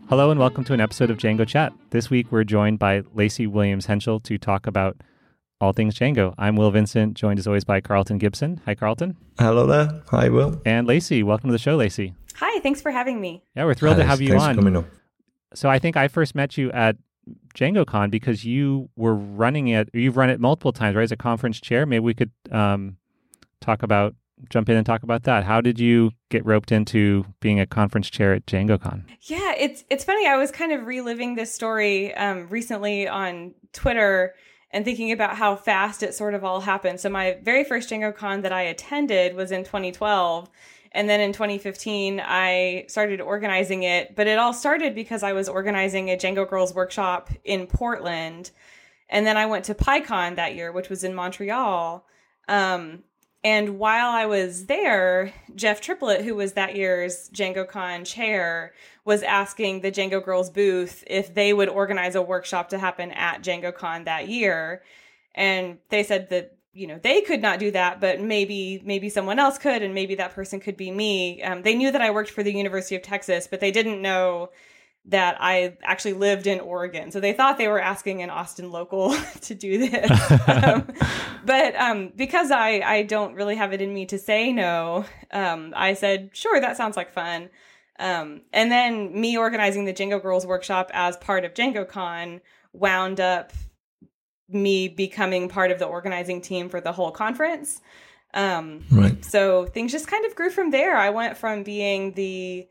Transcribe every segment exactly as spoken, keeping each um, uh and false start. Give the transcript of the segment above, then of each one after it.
Hello and welcome to an episode of Django Chat. This week we're joined by Lacey Williams Henschel to talk about all things Django. I'm Will Vincent, joined as always by Carlton Gibson. Hi, Carlton. Hello there. Hi, Will. And Lacey. Welcome to the show, Lacey. Hi, thanks for having me. Yeah, we're thrilled Hi, to have Lacey. you Thanks on. for coming on. So I think I first met you at DjangoCon because you were running it, you've run it multiple times, right, as a conference chair. Maybe we could um, talk about, jump in and talk about that. How did you get roped into being a conference chair at DjangoCon? Yeah, it's it's funny. I was kind of reliving this story um, recently on Twitter and thinking about how fast it sort of all happened. So my very first DjangoCon that I attended was in twenty twelve. And then in twenty fifteen, I started organizing it. But it all started because I was organizing a Django Girls workshop in Portland. And then I went to PyCon that year, which was in Montreal. Um, and while I was there, Jeff Triplett, who was that year's DjangoCon chair, was asking the Django Girls booth if they would organize a workshop to happen at DjangoCon that year. And they said that, you know, they could not do that, but maybe maybe someone else could, and maybe that person could be me. Um, they knew that I worked for the University of Texas, but they didn't know that I actually lived in Oregon. So they thought they were asking an Austin local to do this. um, but um, because I, I don't really have it in me to say no, um, I said, sure, that sounds like fun. Um, and then me organizing the Django Girls workshop as part of DjangoCon wound up me becoming part of the organizing team for the whole conference. Um, right. So things just kind of grew from there. I went from being the,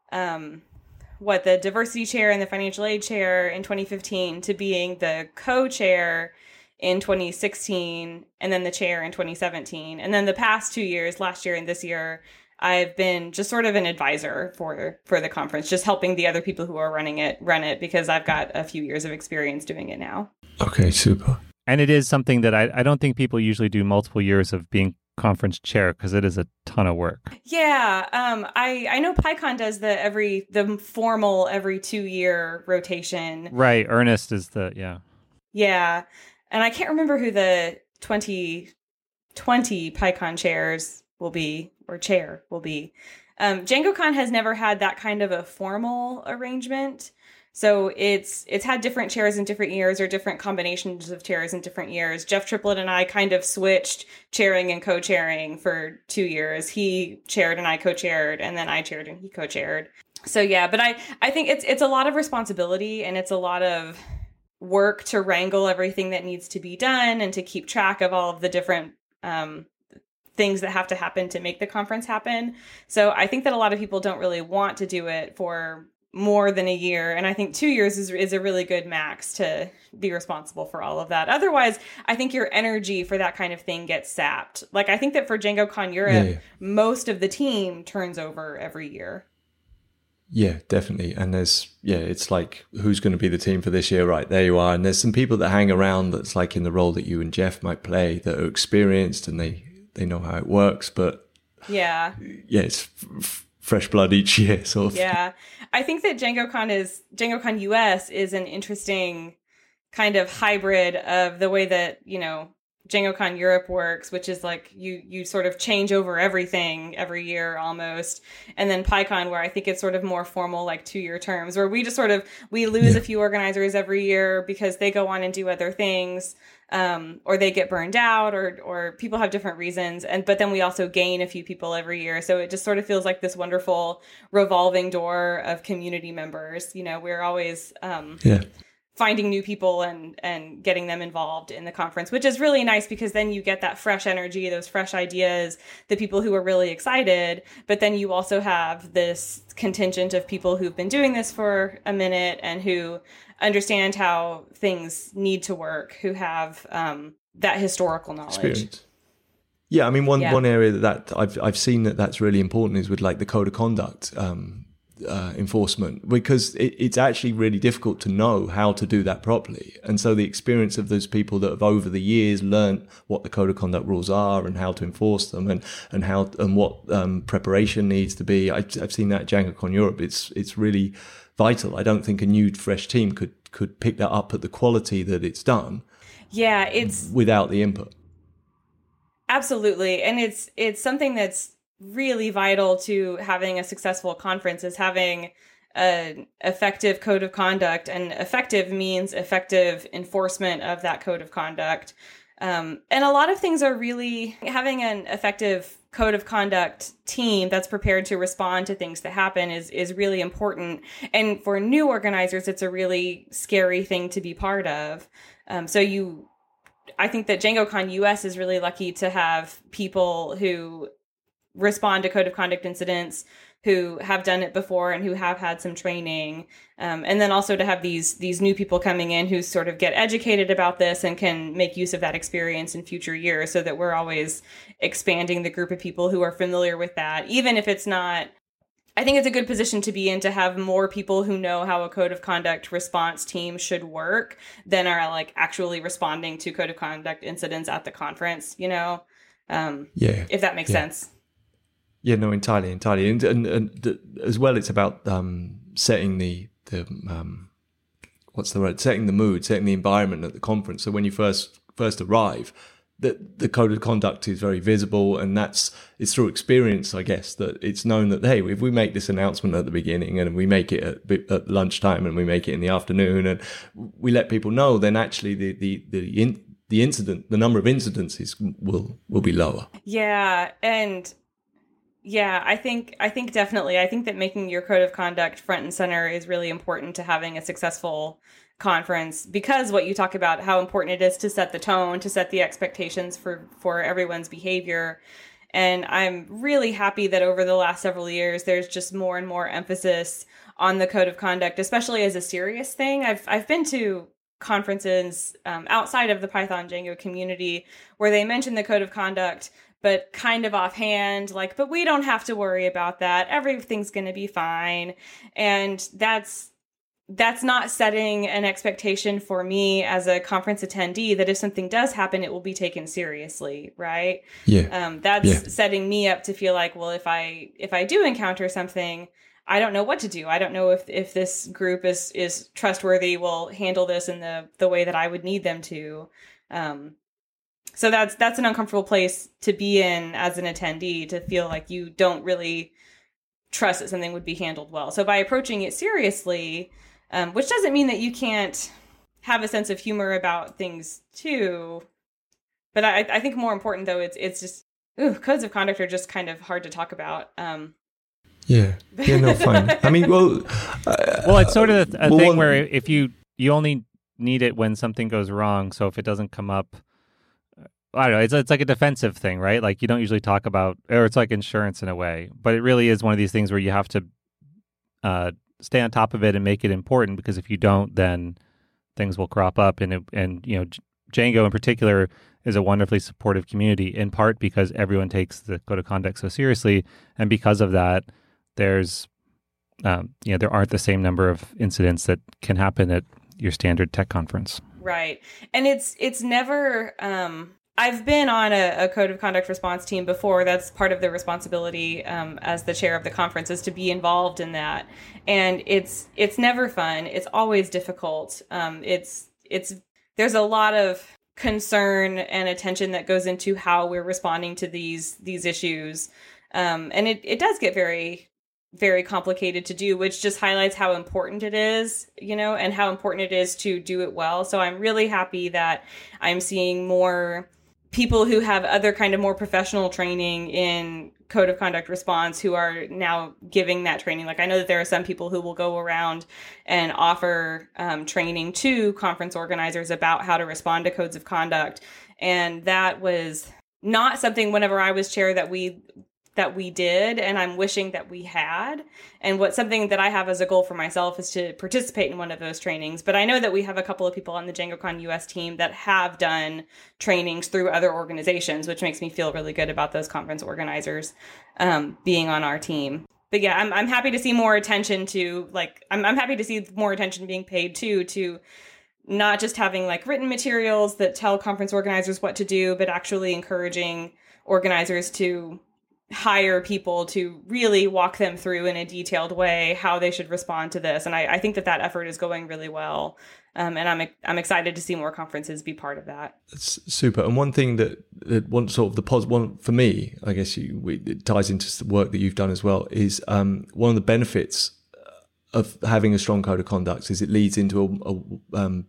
um, what, the diversity chair and the financial aid chair in twenty fifteen to being the co-chair in twenty sixteen, and then the chair in twenty seventeen. And then the past two years, last year and this year, I've been just sort of an advisor for, for the conference, just helping the other people who are running it, run it, because I've got a few years of experience doing it now. Okay, super. And it is something that I, I don't think people usually do multiple years of being conference chair because it is a ton of work. Yeah, um, I I know PyCon does the every the formal every two year rotation. Right, Ernest is the yeah. Yeah, and I can't remember who the twenty twenty PyCon chairs will be or chair will be. Um, DjangoCon has never had that kind of a formal arrangement. So it's it's had different chairs in different years or different combinations of chairs in different years. Jeff Triplett and I kind of switched chairing and co-chairing for two years. He chaired and I co-chaired, and then I chaired and he co-chaired. So yeah, but I, I think it's it's a lot of responsibility, and it's a lot of work to wrangle everything that needs to be done and to keep track of all of the different um, things that have to happen to make the conference happen. So I think that a lot of people don't really want to do it for more than a year. And I think two years is is a really good max to be responsible for all of that. Otherwise, I think your energy for that kind of thing gets sapped. Like, I think that for DjangoCon Europe, yeah, yeah. most of the team turns over every year. Yeah, definitely. And there's, yeah, it's like, who's going to be the team for this year? Right, there you are. And there's some people that hang around that's like in the role that you and Jeff might play that are experienced and they, they know how it works. But yeah, yeah, it's f- fresh blood each year, sort of. Yeah. I think that DjangoCon is DjangoCon U S is an interesting kind of hybrid of the way that, you know, DjangoCon Europe works, which is like you you sort of change over everything every year almost. And then PyCon, where I think it's sort of more formal, like two-year terms, where we just sort of, we lose yeah. a few organizers every year because they go on and do other things, um, or they get burned out, or or people have different reasons. And but then we also gain a few people every year. So it just sort of feels like this wonderful revolving door of community members. You know, we're always... Um, yeah. finding new people and and getting them involved in the conference, which is really nice because then you get that fresh energy, those fresh ideas, the people who are really excited. But then you also have this contingent of people who've been doing this for a minute and who understand how things need to work, who have um, that historical knowledge. Experience. Yeah, I mean, one, yeah. one area that I've I've seen that that's really important is with like the code of conduct um, uh, enforcement, because it, it's actually really difficult to know how to do that properly. And so the experience of those people that have over the years learned what the code of conduct rules are and how to enforce them and and how and what um, preparation needs to be. I've, I've seen that at DjangoCon Europe. It's it's really vital. I don't think a new fresh team could could pick that up at the quality that it's done. Yeah, it's without the input. Absolutely. And it's it's something that's really vital to having a successful conference, is having an effective code of conduct, and effective means effective enforcement of that code of conduct. Um, and a lot of things are really having an effective code of conduct team that's prepared to respond to things that happen is, is really important. And for new organizers, it's a really scary thing to be part of. Um, so you, I think that DjangoCon U S is really lucky to have people who respond to code of conduct incidents, who have done it before and who have had some training. Um, and then also to have these these new people coming in who sort of get educated about this and can make use of that experience in future years, so that we're always expanding the group of people who are familiar with that, even if it's not. I think it's a good position to be in, to have more people who know how a code of conduct response team should work than are like actually responding to code of conduct incidents at the conference, you know? Um, yeah. If that makes yeah. sense. Yeah, no, entirely, entirely. And, and, and the, as well, it's about um, setting the, the um, what's the word? Setting the mood, setting the environment at the conference. So when you first first arrive, the, the code of conduct is very visible, and that's it's through experience, I guess, that it's known that, hey, if we make this announcement at the beginning and we make it at, at lunchtime and we make it in the afternoon and we let people know, then actually the the the in, the incident, the number of incidences will will be lower. Yeah, and yeah, I think I think definitely. I think that making your code of conduct front and center is really important to having a successful conference, because what you talk about, how important it is to set the tone, to set the expectations for, for everyone's behavior. And I'm really happy that over the last several years, there's just more and more emphasis on the code of conduct, especially as a serious thing. I've I've been to conferences um, outside of the Python Django community where they mention the code of conduct, but kind of offhand, like, but we don't have to worry about that. Everything's going to be fine. And that's that's not setting an expectation for me as a conference attendee that if something does happen, it will be taken seriously, right? Yeah. Um, that's yeah. setting me up to feel like, well, if I if I do encounter something, I don't know what to do. I don't know if, if this group is is trustworthy, will handle this in the the way that I would need them to. Um, So that's that's an uncomfortable place to be in as an attendee, to feel like you don't really trust that something would be handled well. So by approaching it seriously, um, which doesn't mean that you can't have a sense of humor about things too, but I, I think more important though, it's it's just ooh, codes of conduct are just kind of hard to talk about. Um, yeah, yeah, no, fine. I mean, well, uh, well, it's sort of a, a well, thing one, where if you you only need it when something goes wrong. So if it doesn't come up, I don't know, it's, it's like a defensive thing, right? Like you don't usually talk about, or it's like insurance in a way, but it really is one of these things where you have to uh, stay on top of it and make it important, because if you don't, then things will crop up. And, it, and you know, Django in particular is a wonderfully supportive community, in part because everyone takes the code of conduct so seriously. And because of that, there's, um, you know, there aren't the same number of incidents that can happen at your standard tech conference. Right. And it's, it's never, um, I've been on a, a code of conduct response team before. That's part of the responsibility um, as the chair of the conference, is to be involved in that. And it's it's never fun. It's always difficult. Um, it's it's there's a lot of concern and attention that goes into how we're responding to these these issues, um, and it it does get very very complicated to do, which just highlights how important it is, you know, and how important it is to do it well. So I'm really happy that I'm seeing more people who have other kind of more professional training in code of conduct response who are now giving that training. Like I know that there are some people who will go around and offer um, training to conference organizers about how to respond to codes of conduct. And that was not something whenever I was chair that we that we did, and I'm wishing that we had. And what something that I have as a goal for myself is to participate in one of those trainings. But I know that we have a couple of people on the DjangoCon U S team that have done trainings through other organizations, which makes me feel really good about those conference organizers um, being on our team. But yeah, I'm I'm happy to see more attention to, like, I'm I'm happy to see more attention being paid too to not just having like written materials that tell conference organizers what to do, but actually encouraging organizers to hire people to really walk them through in a detailed way how they should respond to this. And I, I think that that effort is going really well. Um, and I'm I'm excited to see more conferences be part of that. That's super. And one thing that, that one sort of the pos one for me, I guess you, we, it ties into the work that you've done as well, is um, one of the benefits of having a strong code of conduct is it leads into a, a, um,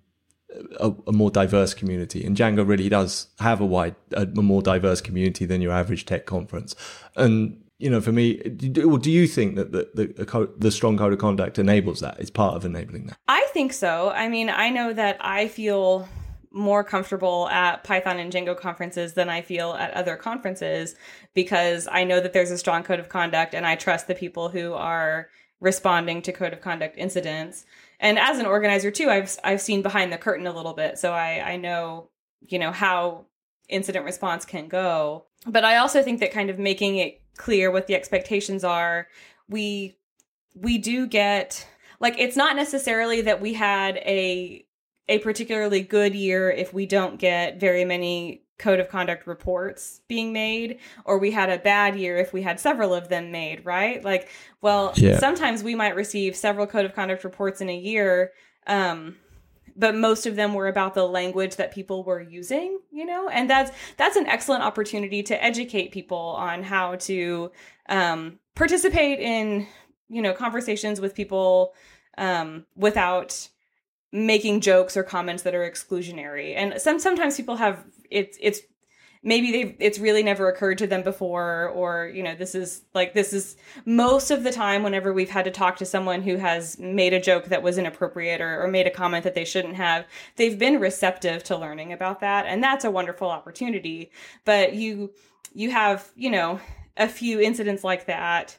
a, a more diverse community. And Django really does have a wide, a, a more diverse community than your average tech conference. And, you know, for me, do, do you think that the, the, the, code, the strong code of conduct enables that? It's part of enabling that? I think so. I mean, I know that I feel more comfortable at Python and Django conferences than I feel at other conferences, because I know that there's a strong code of conduct and I trust the people who are responding to code of conduct incidents. And as an organizer too, I've I've seen behind the curtain a little bit. So I, I know, you know, how incident response can go. But I also think that kind of making it clear what the expectations are, we we do get, like, it's not necessarily that we had a a particularly good year if we don't get very many code of conduct reports being made, or we had a bad year if we had several of them made, right? Like, well, yeah. Sometimes we might receive several code of conduct reports in a year, um, but most of them were about the language that people were using, you know? And that's that's an excellent opportunity to educate people on how to um, participate in, you know, conversations with people um, without making jokes or comments that are exclusionary. And some sometimes people have it's it's maybe they it's really never occurred to them before, or, you know, this is like this is most of the time whenever we've had to talk to someone who has made a joke that was inappropriate, or, or made a comment that they shouldn't have, they've been receptive to learning about that, and that's a wonderful opportunity. But you you have, you know, a few incidents like that,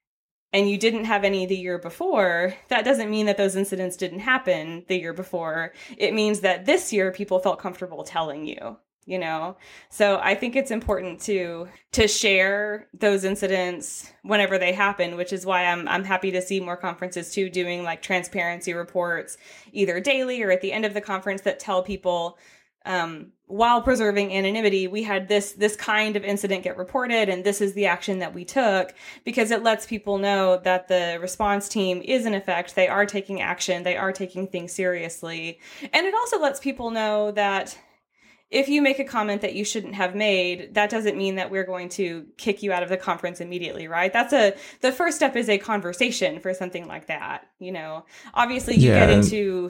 and you didn't have any the year before, that doesn't mean that those incidents didn't happen the year before. It means that this year people felt comfortable telling you, you know? So I think it's important to to share those incidents whenever they happen, which is why I'm I'm happy to see more conferences too doing like transparency reports either daily or at the end of the conference that tell people, um, while preserving anonymity, we had this this kind of incident get reported, and this is the action that we took, because it lets people know that the response team is in effect. They are taking action. They are taking things seriously. And it also lets people know that if you make a comment that you shouldn't have made, that doesn't mean that we're going to kick you out of the conference immediately, right? That's a the first step is a conversation for something like that. You know, obviously you yeah. get into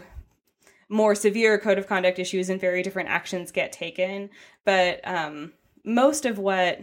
more severe code of conduct issues and very different actions get taken. But um, most of what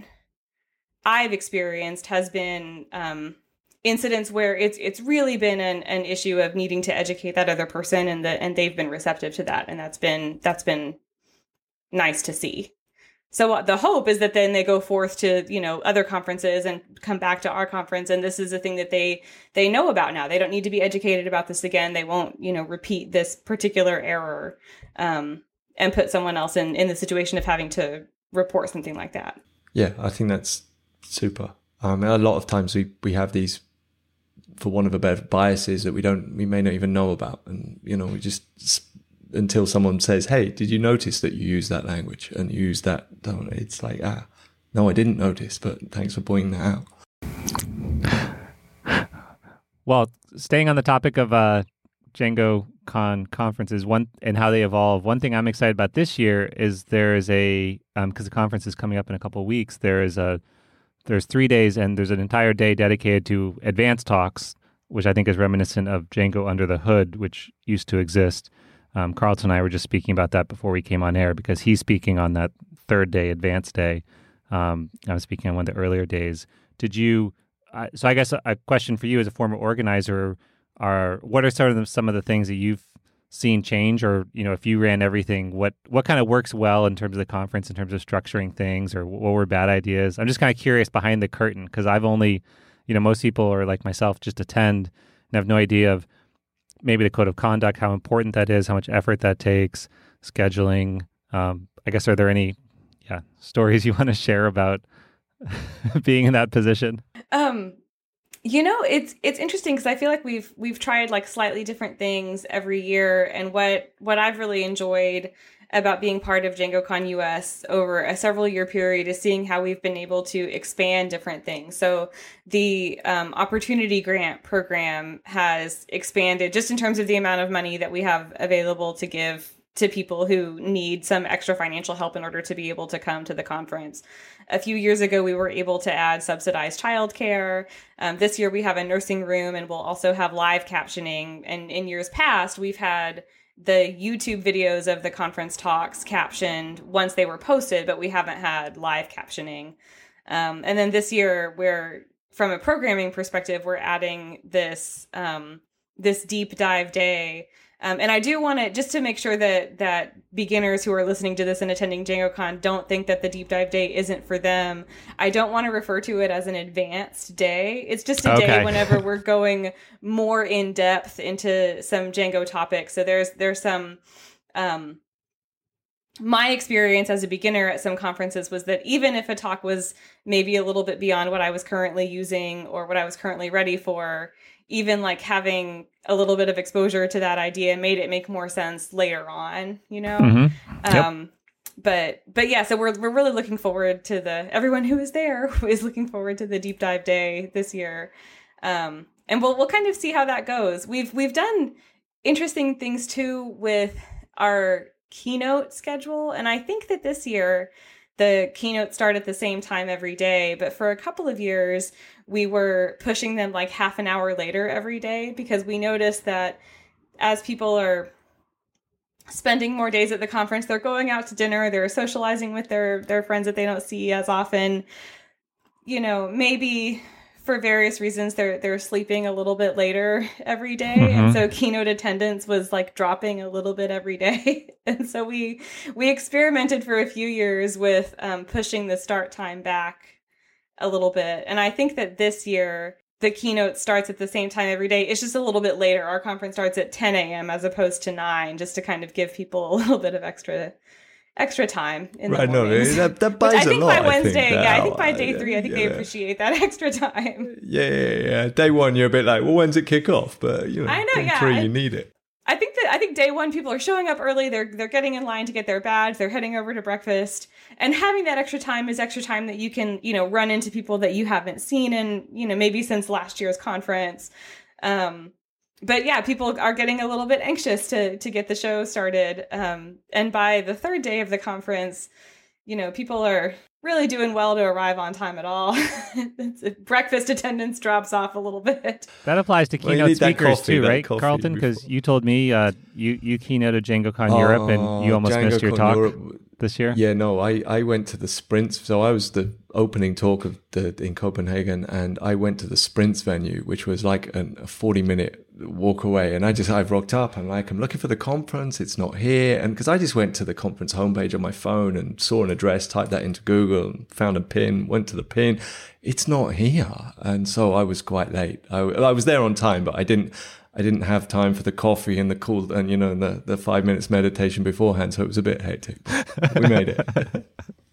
I've experienced has been um, incidents where it's it's really been an, an issue of needing to educate that other person, and the, and they've been receptive to that, and that's been that's been nice to see. So the hope is that then they go forth to, you know, other conferences and come back to our conference, and this is a thing that they they know about now. They don't need to be educated about this again. They won't, you know, repeat this particular error um, and put someone else in, in the situation of having to report something like that. Yeah, I think that's super. Um, a lot of times we, we have these, for want of a better, biases that we don't, we may not even know about. And, you know, we just, until someone says, hey, did you notice that you use that language and you use that tone? It's like, ah, no, I didn't notice, but thanks for pointing that out. Well, staying on the topic of uh, Django Con conferences one and how they evolve, one thing I'm excited about this year is there is a, um, because the conference is coming up in a couple of weeks, there is a, there's three days and there's an entire day dedicated to advanced talks, which I think is reminiscent of Django Under the Hood, which used to exist. Um, Carlton and I were just speaking about that before we came on air, because he's speaking on that third day, advanced day. Um, I was speaking on one of the earlier days. Did you, uh, so I guess a, a question for you as a former organizer are, what are sort of the, some of the things that you've seen change, or, you know, if you ran everything, what, what kind of works well in terms of the conference, in terms of structuring things, or what were bad ideas? I'm just kind of curious behind the curtain, because I've only, you know, most people are like myself, just attend and have no idea of maybe the code of conduct, how important that is, how much effort that takes, scheduling. Um, I guess, are there any yeah, stories you want to share about being in that position? Um, you know, it's it's interesting because I feel like we've we've tried like slightly different things every year, and what what I've really enjoyed about being part of DjangoCon U S over a several year period is seeing how we've been able to expand different things. So the um, Opportunity Grant program has expanded just in terms of the amount of money that we have available to give to people who need some extra financial help in order to be able to come to the conference. A few years ago, we were able to add subsidized childcare. Um, this year, we have a nursing room, and we'll also have live captioning. And in years past, we've had the YouTube videos of the conference talks captioned once they were posted, but we haven't had live captioning. Um, and then this year, we're, from a programming perspective, we're adding this um, this deep dive day. Um, and I do want to, just to make sure that that beginners who are listening to this and attending DjangoCon don't think that the deep dive day isn't for them. I don't want to refer to it as an advanced day. It's just a Okay. day whenever we're going more in depth into some Django topics. So there's there's some, um, my experience as a beginner at some conferences was that even if a talk was maybe a little bit beyond what I was currently using or what I was currently ready for, even like having a little bit of exposure to that idea made it make more sense later on, you know? Mm-hmm. Yep. Um, but, but yeah, so we're, we're really looking forward to the, everyone who is there is looking forward to the deep dive day this year. Um, and we'll, we'll kind of see how that goes. We've, we've done interesting things too with our keynote schedule. And I think that this year the keynotes start at the same time every day, but for a couple of years, we were pushing them like half an hour later every day because we noticed that as people are spending more days at the conference, they're going out to dinner, they're socializing with their, their friends that they don't see as often. You know, maybe for various reasons, they're they're sleeping a little bit later every day. Mm-hmm. And so keynote attendance was like dropping a little bit every day. And so we we experimented for a few years with um, pushing the start time back a little bit. And I think that this year, the keynote starts at the same time every day. It's just a little bit later. Our conference starts at ten a.m. as opposed to nine, just to kind of give people a little bit of extra extra time in right, the mornings. No, that, that buys I think a lot, by Wednesday, I think, yeah, I think by day yeah, three, I think yeah. they appreciate that extra time. Yeah, yeah, yeah. Day one, you're a bit like, well, when's it kick off? But you know, I know, day yeah. three, I, you need it. I think that I think day one, people are showing up early. They're they're getting in line to get their badge. They're heading over to breakfast, and having that extra time is extra time that you can, you know, run into people that you haven't seen in, you know, maybe since last year's conference. Um, But yeah, people are getting a little bit anxious to to get the show started. Um, and by the third day of the conference, you know, people are really doing well to arrive on time at all. Breakfast attendance drops off a little bit. That applies to Well, you keynote need that speakers coffee, too, that right, coffee Carlton? Because before. you told me uh, you, you keynoted DjangoCon Europe and you almost Django missed your Con talk Europe, this year. Yeah, no, I, I went to the sprints. So I was the opening talk of the in Copenhagen, and I went to the sprints venue, which was like an, a forty minute walk away. And I just, I rocked up. I'm like, I'm looking for the conference. It's not here. And because I just went to the conference homepage on my phone and saw an address, typed that into Google, and found a pin, went to the pin. It's not here. And so I was quite late. I, I was there on time, but I didn't, I didn't have time for the coffee and the cool, and you know, the, the five minutes meditation beforehand. So it was a bit hectic. We made it.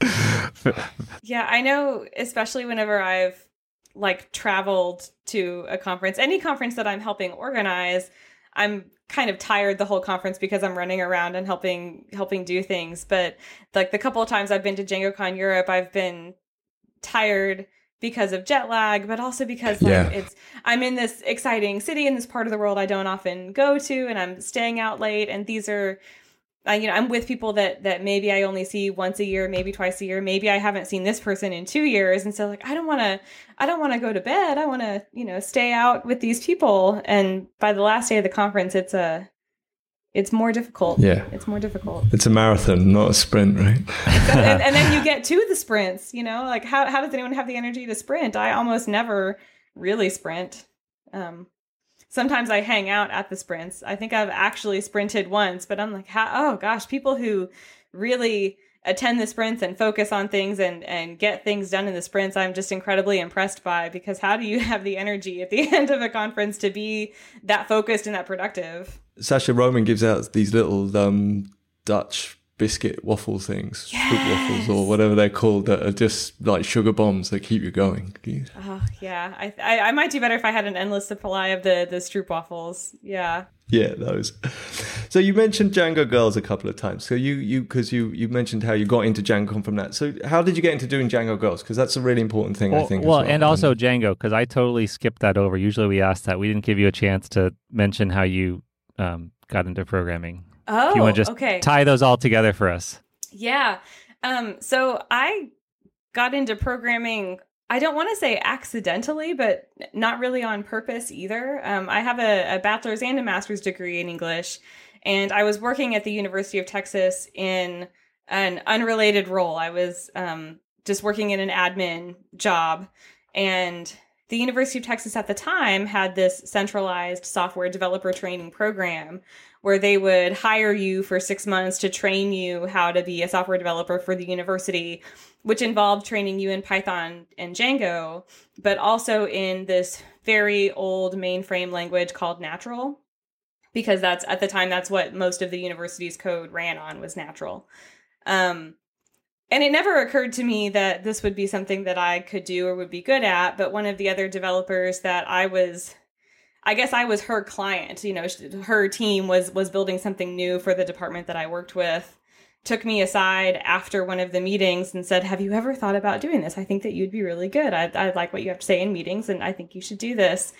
Yeah, I know, especially whenever I've like traveled to a conference, any conference that I'm helping organize, I'm kind of tired the whole conference because I'm running around and helping helping do things. But like the couple of times I've been to DjangoCon Europe, I've been tired because of jet lag, but also because like, Yeah. it's I'm in this exciting city in this part of the world I don't often go to, and I'm staying out late, and these are Uh, you know, I'm with people that that maybe I only see once a year, maybe twice a year. Maybe I haven't seen this person in two years. And so like, I don't want to, I don't want to go to bed. I want to, you know, stay out with these people. And by the last day of the conference, it's a, it's more difficult. Yeah. It's more difficult. It's a marathon, not a sprint, right? and, and then you get to the sprints, you know, like how, how does anyone have the energy to sprint? I almost never really sprint. Um, Sometimes I hang out at the sprints. I think I've actually sprinted once, but I'm like, how, oh gosh, people who really attend the sprints and focus on things and, and get things done in the sprints, I'm just incredibly impressed by, because how do you have the energy at the end of a conference to be that focused and that productive? Sasha Roman gives out these little um, Dutch biscuit waffle things, Yes. fruit waffles or whatever they're called, that are just like sugar bombs that keep you going. Oh, yeah. I, I I might do better if I had an endless supply of the, the Stroop waffles. Yeah. Yeah, those. So you mentioned Django Girls a couple of times. So you, you, because you, you mentioned how you got into DjangoCon from that. So how did you get into doing Django Girls? Because that's a really important thing, well, I think. Well, as well. and also Django, because I totally skipped that over. Usually we ask that. We didn't give you a chance to mention how you um, got into programming. Oh, if you want to just okay. tie those all together for us. Yeah. Um, so I got into programming, I don't want to say accidentally, but not really on purpose either. Um, I have a, a bachelor's and a master's degree in English, and I was working at the University of Texas in an unrelated role. I was um, just working in an admin job, and the University of Texas at the time had this centralized software developer training program where they would hire you for six months to train you how to be a software developer for the university, which involved training you in Python and Django, but also in this very old mainframe language called Natural, because that's at the time, that's what most of the university's code ran on, was Natural. Um, and it never occurred to me that this would be something that I could do or would be good at, but one of the other developers that I was I guess I was her client, you know, her team was was building something new for the department that I worked with, took me aside after one of the meetings and said, have you ever thought about doing this? I think that you'd be really good. I, I like what you have to say in meetings, and I think you should do this.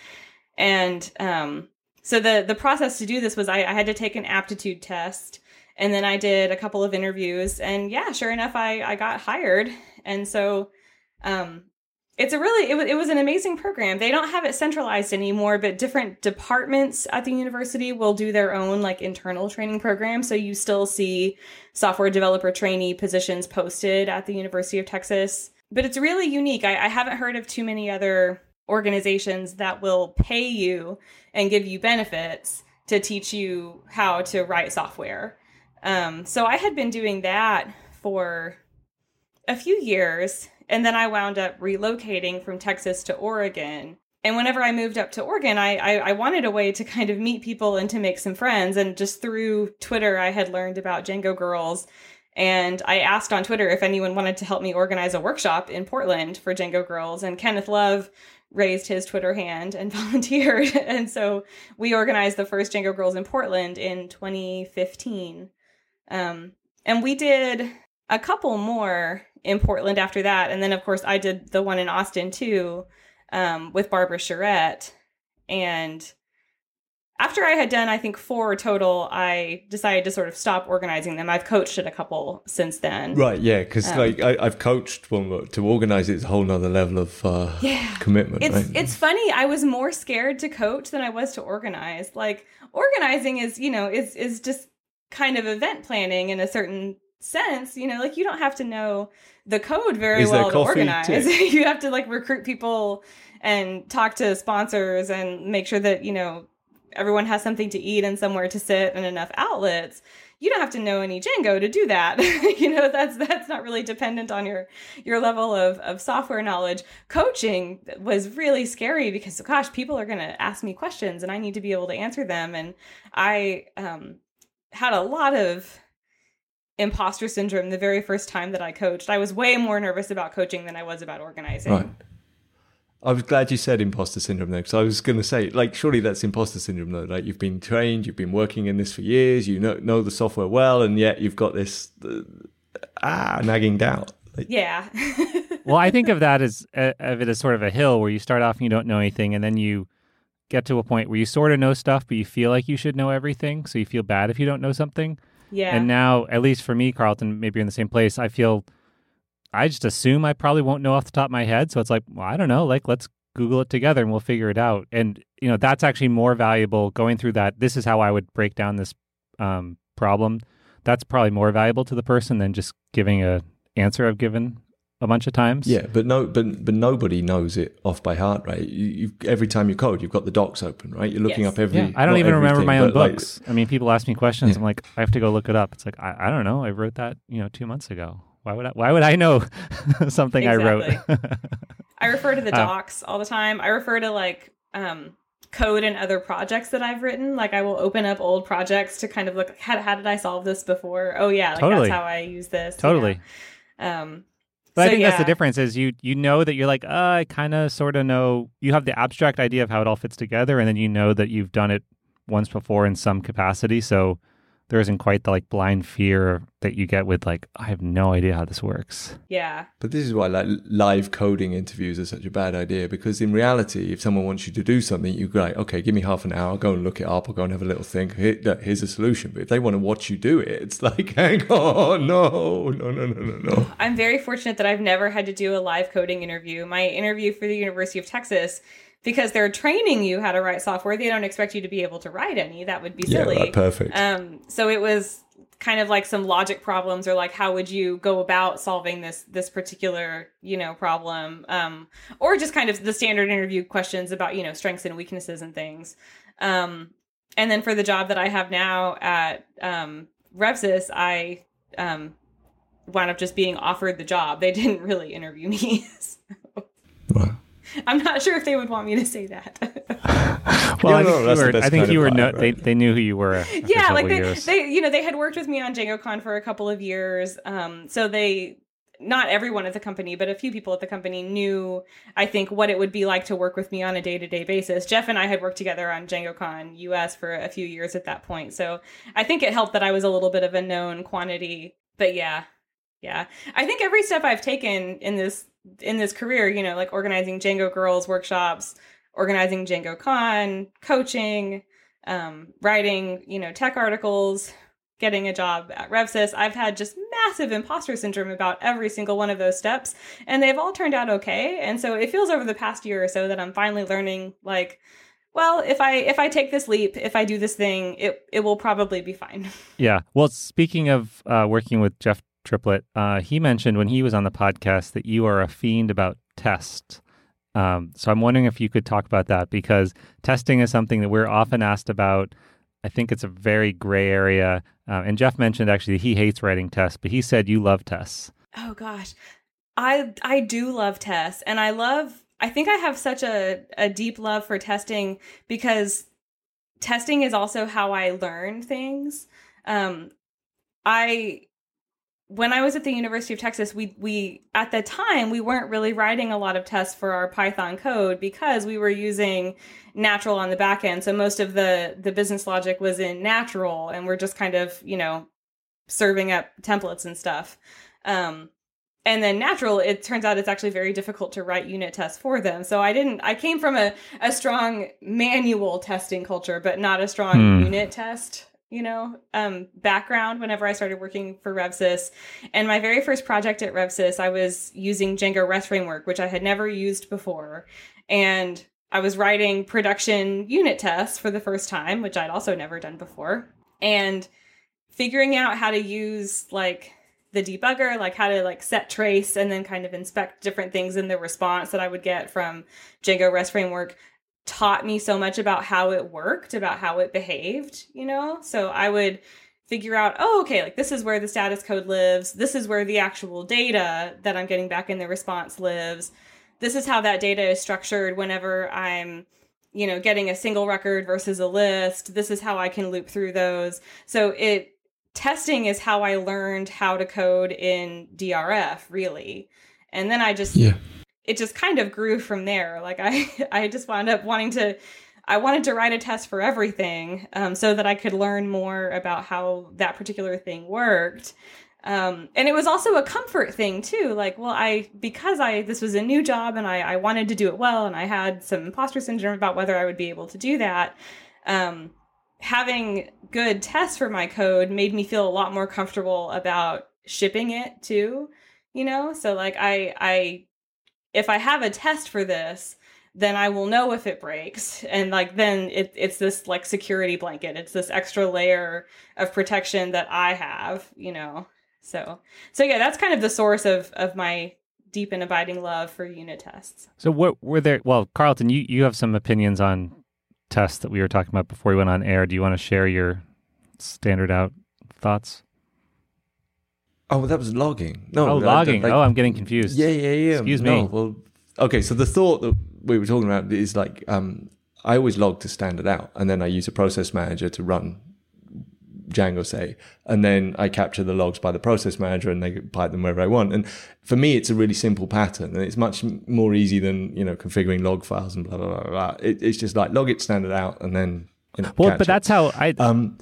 And um, so the, the process to do this was I, I had to take an aptitude test, and then I did a couple of interviews, and yeah, sure enough, I, I got hired. And so um It's a really, it was, it was an amazing program. They don't have it centralized anymore, but different departments at the university will do their own like internal training program. So you still see software developer trainee positions posted at the University of Texas, but it's really unique. I, I haven't heard of too many other organizations that will pay you and give you benefits to teach you how to write software. Um, so I had been doing that for a few years. And then I wound up relocating from Texas to Oregon. And whenever I moved up to Oregon, I, I, I wanted a way to kind of meet people and to make some friends. And just through Twitter, I had learned about Django Girls. And I asked on Twitter if anyone wanted to help me organize a workshop in Portland for Django Girls. And Kenneth Love raised his Twitter hand and volunteered. And so we organized the first Django Girls in Portland in twenty fifteen. Um, and we did a couple more in Portland after that. And then, of course, I did the one in Austin, too, um, with Barbara Charette. And after I had done, I think, four total, I decided to sort of stop organizing them. I've coached at a couple since then. Right, yeah, because um, like I, I've coached one, to organize it is a whole nother level of uh, yeah. commitment. It's right? it's funny. I was more scared to coach than I was to organize. Like, organizing is, you know, is is just kind of event planning in a certain sense. You know, like, you don't have to know the code very Is well to coffee organize. You have to like recruit people and talk to sponsors and make sure that, you know, everyone has something to eat and somewhere to sit and enough outlets. You don't have to know any Django to do that. You know, that's that's not really dependent on your your level of, of software knowledge. Coaching was really scary because, gosh, people are going to ask me questions and I need to be able to answer them. And I um, had a lot of imposter syndrome the very first time that I coached. I was way more nervous about coaching than I was about organizing. Right. I was glad you said imposter syndrome though, because I was going to say, like, surely that's imposter syndrome though. Like, you've been trained, you've been working in this for years, you know know the software well, and yet you've got this uh, ah nagging doubt. Like, yeah. Well, I think of that as uh, of it as sort of a hill where you start off and you don't know anything, and then you get to a point where you sort of know stuff, but you feel like you should know everything, so you feel bad if you don't know something. Yeah. And now, at least for me, Carlton, maybe you're in the same place, I feel, I just assume I probably won't know off the top of my head. So it's like, well, I don't know, like, let's Google it together and we'll figure it out. And, you know, that's actually more valuable going through that. This is how I would break down this um, problem. That's probably more valuable to the person than just giving a answer I've given a bunch of times. Yeah, but no, but but nobody knows it off by heart, right? You, you every time you code, you've got the docs open, right? You're looking Yes. up every. Yeah, I don't not even remember everything, my own but, like, books. I mean, people ask me questions. Yeah. I'm like, I have to go look it up. It's like, I, I don't know. I wrote that, you know, two months ago. Why would I, why would I know something I wrote? I refer to the Uh, docs all the time. I refer to like um, code and other projects that I've written. Like, I will open up old projects to kind of look, how, how did I solve this before? Oh yeah, like Totally. that's how I use this. Totally. Yeah. Um, But so, I think that's the yeah. difference is you you know that you're like, uh, I kind of sort of know. You have the abstract idea of how it all fits together, and then you know that you've done it once before in some capacity. So there isn't quite the like blind fear that you get with like, I have no idea how this works. Yeah. But this is why like live coding interviews are such a bad idea, because in reality, if someone wants you to do something, you go like, okay, give me half an hour, I'll go and look it up, I'll go and have a little think. Here, here's a solution. But if they want to watch you do it, it's like, hang on, no, no, no, no, no, no. I'm very fortunate that I've never had to do a live coding interview. My interview for the University of Texas, because they're training you how to write software, they don't expect you to be able to write any. That would be silly. Yeah, right, perfect. Um, so it was kind of like some logic problems, or like, how would you go about solving this this particular, you know, problem, um, or just kind of the standard interview questions about, you know, strengths and weaknesses and things. Um, and then for the job that I have now at um, RevSys, I um, wound up just being offered the job. They didn't really interview me. So. Wow. I'm not sure if they would want me to say that. Well, Yeah, no, I think that's you the were, best I think kind you of were vibe, no, right? they they knew who you were. after Yeah, like they, years. they, you know, they had worked with me on DjangoCon for a couple of years. Um, so they, not everyone at the company, but a few people at the company knew, I think, what it would be like to work with me on a day-to-day basis. Jeff and I had worked together on DjangoCon U S for a few years at that point. So I think it helped that I was a little bit of a known quantity. But yeah, yeah. I think every step I've taken in this in this career, you know, like organizing Django Girls workshops, organizing DjangoCon, coaching, um, writing, you know, tech articles, getting a job at RevSys, I've had just massive imposter syndrome about every single one of those steps, and they've all turned out okay. And so it feels over the past year or so that I'm finally learning, like, well, if I if I take this leap, if I do this thing, it it will probably be fine. Yeah. Well, speaking of uh, working with Jeff Triplett, uh, he mentioned when he was on the podcast that you are a fiend about tests. Um, so I'm wondering if you could talk about that, because testing is something that we're often asked about. I think it's a very gray area. Uh, and Jeff mentioned actually he hates writing tests, but he said you love tests. Oh gosh, I I do love tests, and I love. I think I have such a a deep love for testing because testing is also how I learn things. Um, I. When I was at the University of Texas, we we at the time we weren't really writing a lot of tests for our Python code because we were using Natural on the back end. So most of the the business logic was in Natural, and we're just kind of, you know, serving up templates and stuff. Um, and then Natural, it turns out it's actually very difficult to write unit tests for them. So I didn't. I came from a a strong manual testing culture, but not a strong Hmm. unit test, you know, um, background whenever I started working for RevSys. And my very first project at RevSys, I was using Django REST Framework, which I had never used before. And I was writing production unit tests for the first time, which I'd also never done before. And figuring out how to use like the debugger, like how to like set trace and then kind of inspect different things in the response that I would get from Django REST Framework taught me so much about how it worked, about how it behaved, you know? So I would figure out, oh, okay, like this is where the status code lives. This is where the actual data that I'm getting back in the response lives. This is how that data is structured whenever I'm, you know, getting a single record versus a list. This is how I can loop through those. So it, testing is how I learned how to code in D R F, really. And then I just... Yeah. It just kind of grew from there. Like I, I just wound up wanting to, I wanted to write a test for everything um, so that I could learn more about how that particular thing worked. Um, and it was also a comfort thing too. Like, well, I, because I, this was a new job and I, I wanted to do it well. And I had some imposter syndrome about whether I would be able to do that. Um, having good tests for my code made me feel a lot more comfortable about shipping it too, you know? So like I, I, if I have a test for this, then I will know if it breaks. And like, then it, it's this like security blanket. It's this extra layer of protection that I have, you know? So, so yeah, that's kind of the source of, of my deep and abiding love for unit tests. So what were there, well, Carlton, you, you have some opinions on tests that we were talking about before we went on air. Do you want to share your standard out thoughts? Oh, well, that was logging. No, Oh, I- logging. like- oh, I'm getting confused. Yeah, yeah, yeah. Excuse no, me. Well, okay. So the thought that we were talking about is like, um, I always log to standard out, and then I use a process manager to run Django, say, and then I capture the logs by the process manager, and they pipe them wherever I want. And for me, it's a really simple pattern, and it's much more easy than, you know, configuring log files and blah blah blah blah. It, it's just like log it standard out, and then, you know, Well, catch but it. that's how I. Um,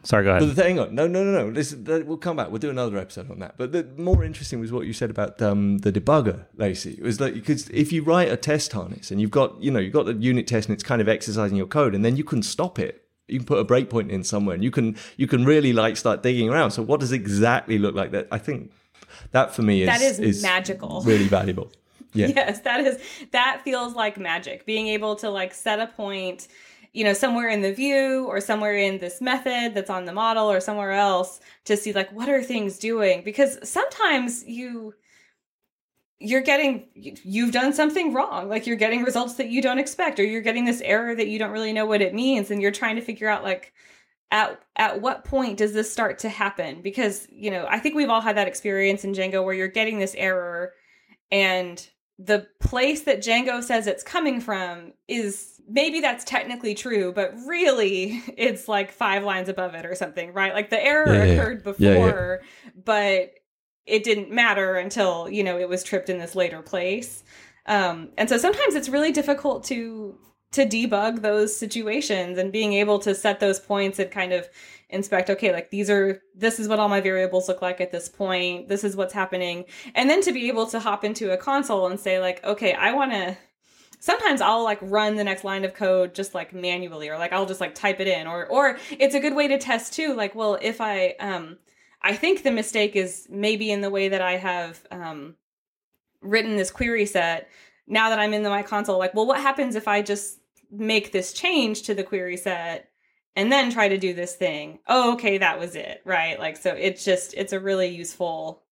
Sorry, go ahead. But the, hang on, no, no, no, no. This, that, we'll come back. We'll do another episode on that. But the more interesting was what you said about um, the debugger, Lacey. It was like, because if you write a test harness and you've got, you know, you've got the unit test and it's kind of exercising your code, and then you can stop it. You can put a breakpoint in somewhere, and you can you can really like start digging around. So what does exactly look like that? I think that for me is that is, is magical, really valuable. Yeah. Yes, that is that feels like magic. Being able to like set a point, you know, somewhere in the view or somewhere in this method that's on the model or somewhere else to see like, what are things doing? Because sometimes you, you're getting, you've done something wrong. Like you're getting results that you don't expect, or you're getting this error that you don't really know what it means. And you're trying to figure out like, at, at what point does this start to happen? Because, you know, I think we've all had that experience in Django where you're getting this error and the place that Django says it's coming from is, maybe that's technically true, but really it's like five lines above it or something, right? Like the error yeah, occurred yeah. before, yeah, yeah. but it didn't matter until, you know, it was tripped in this later place. Um, and so sometimes it's really difficult to to debug those situations, and being able to set those points and kind of inspect, okay, like these are, this is what all my variables look like at this point. This is what's happening. And then to be able to hop into a console and say like, okay, I want to, sometimes I'll like run the next line of code just like manually, or like I'll just like type it in, or, or it's a good way to test too. Like, well, if I, um, I think the mistake is maybe in the way that I have, um, written this query set. Now that I'm in the, my console, like, well, what happens if I just make this change to the query set and then try to do this thing? Oh, okay, that was it, right? Like, so it's just, it's a really useful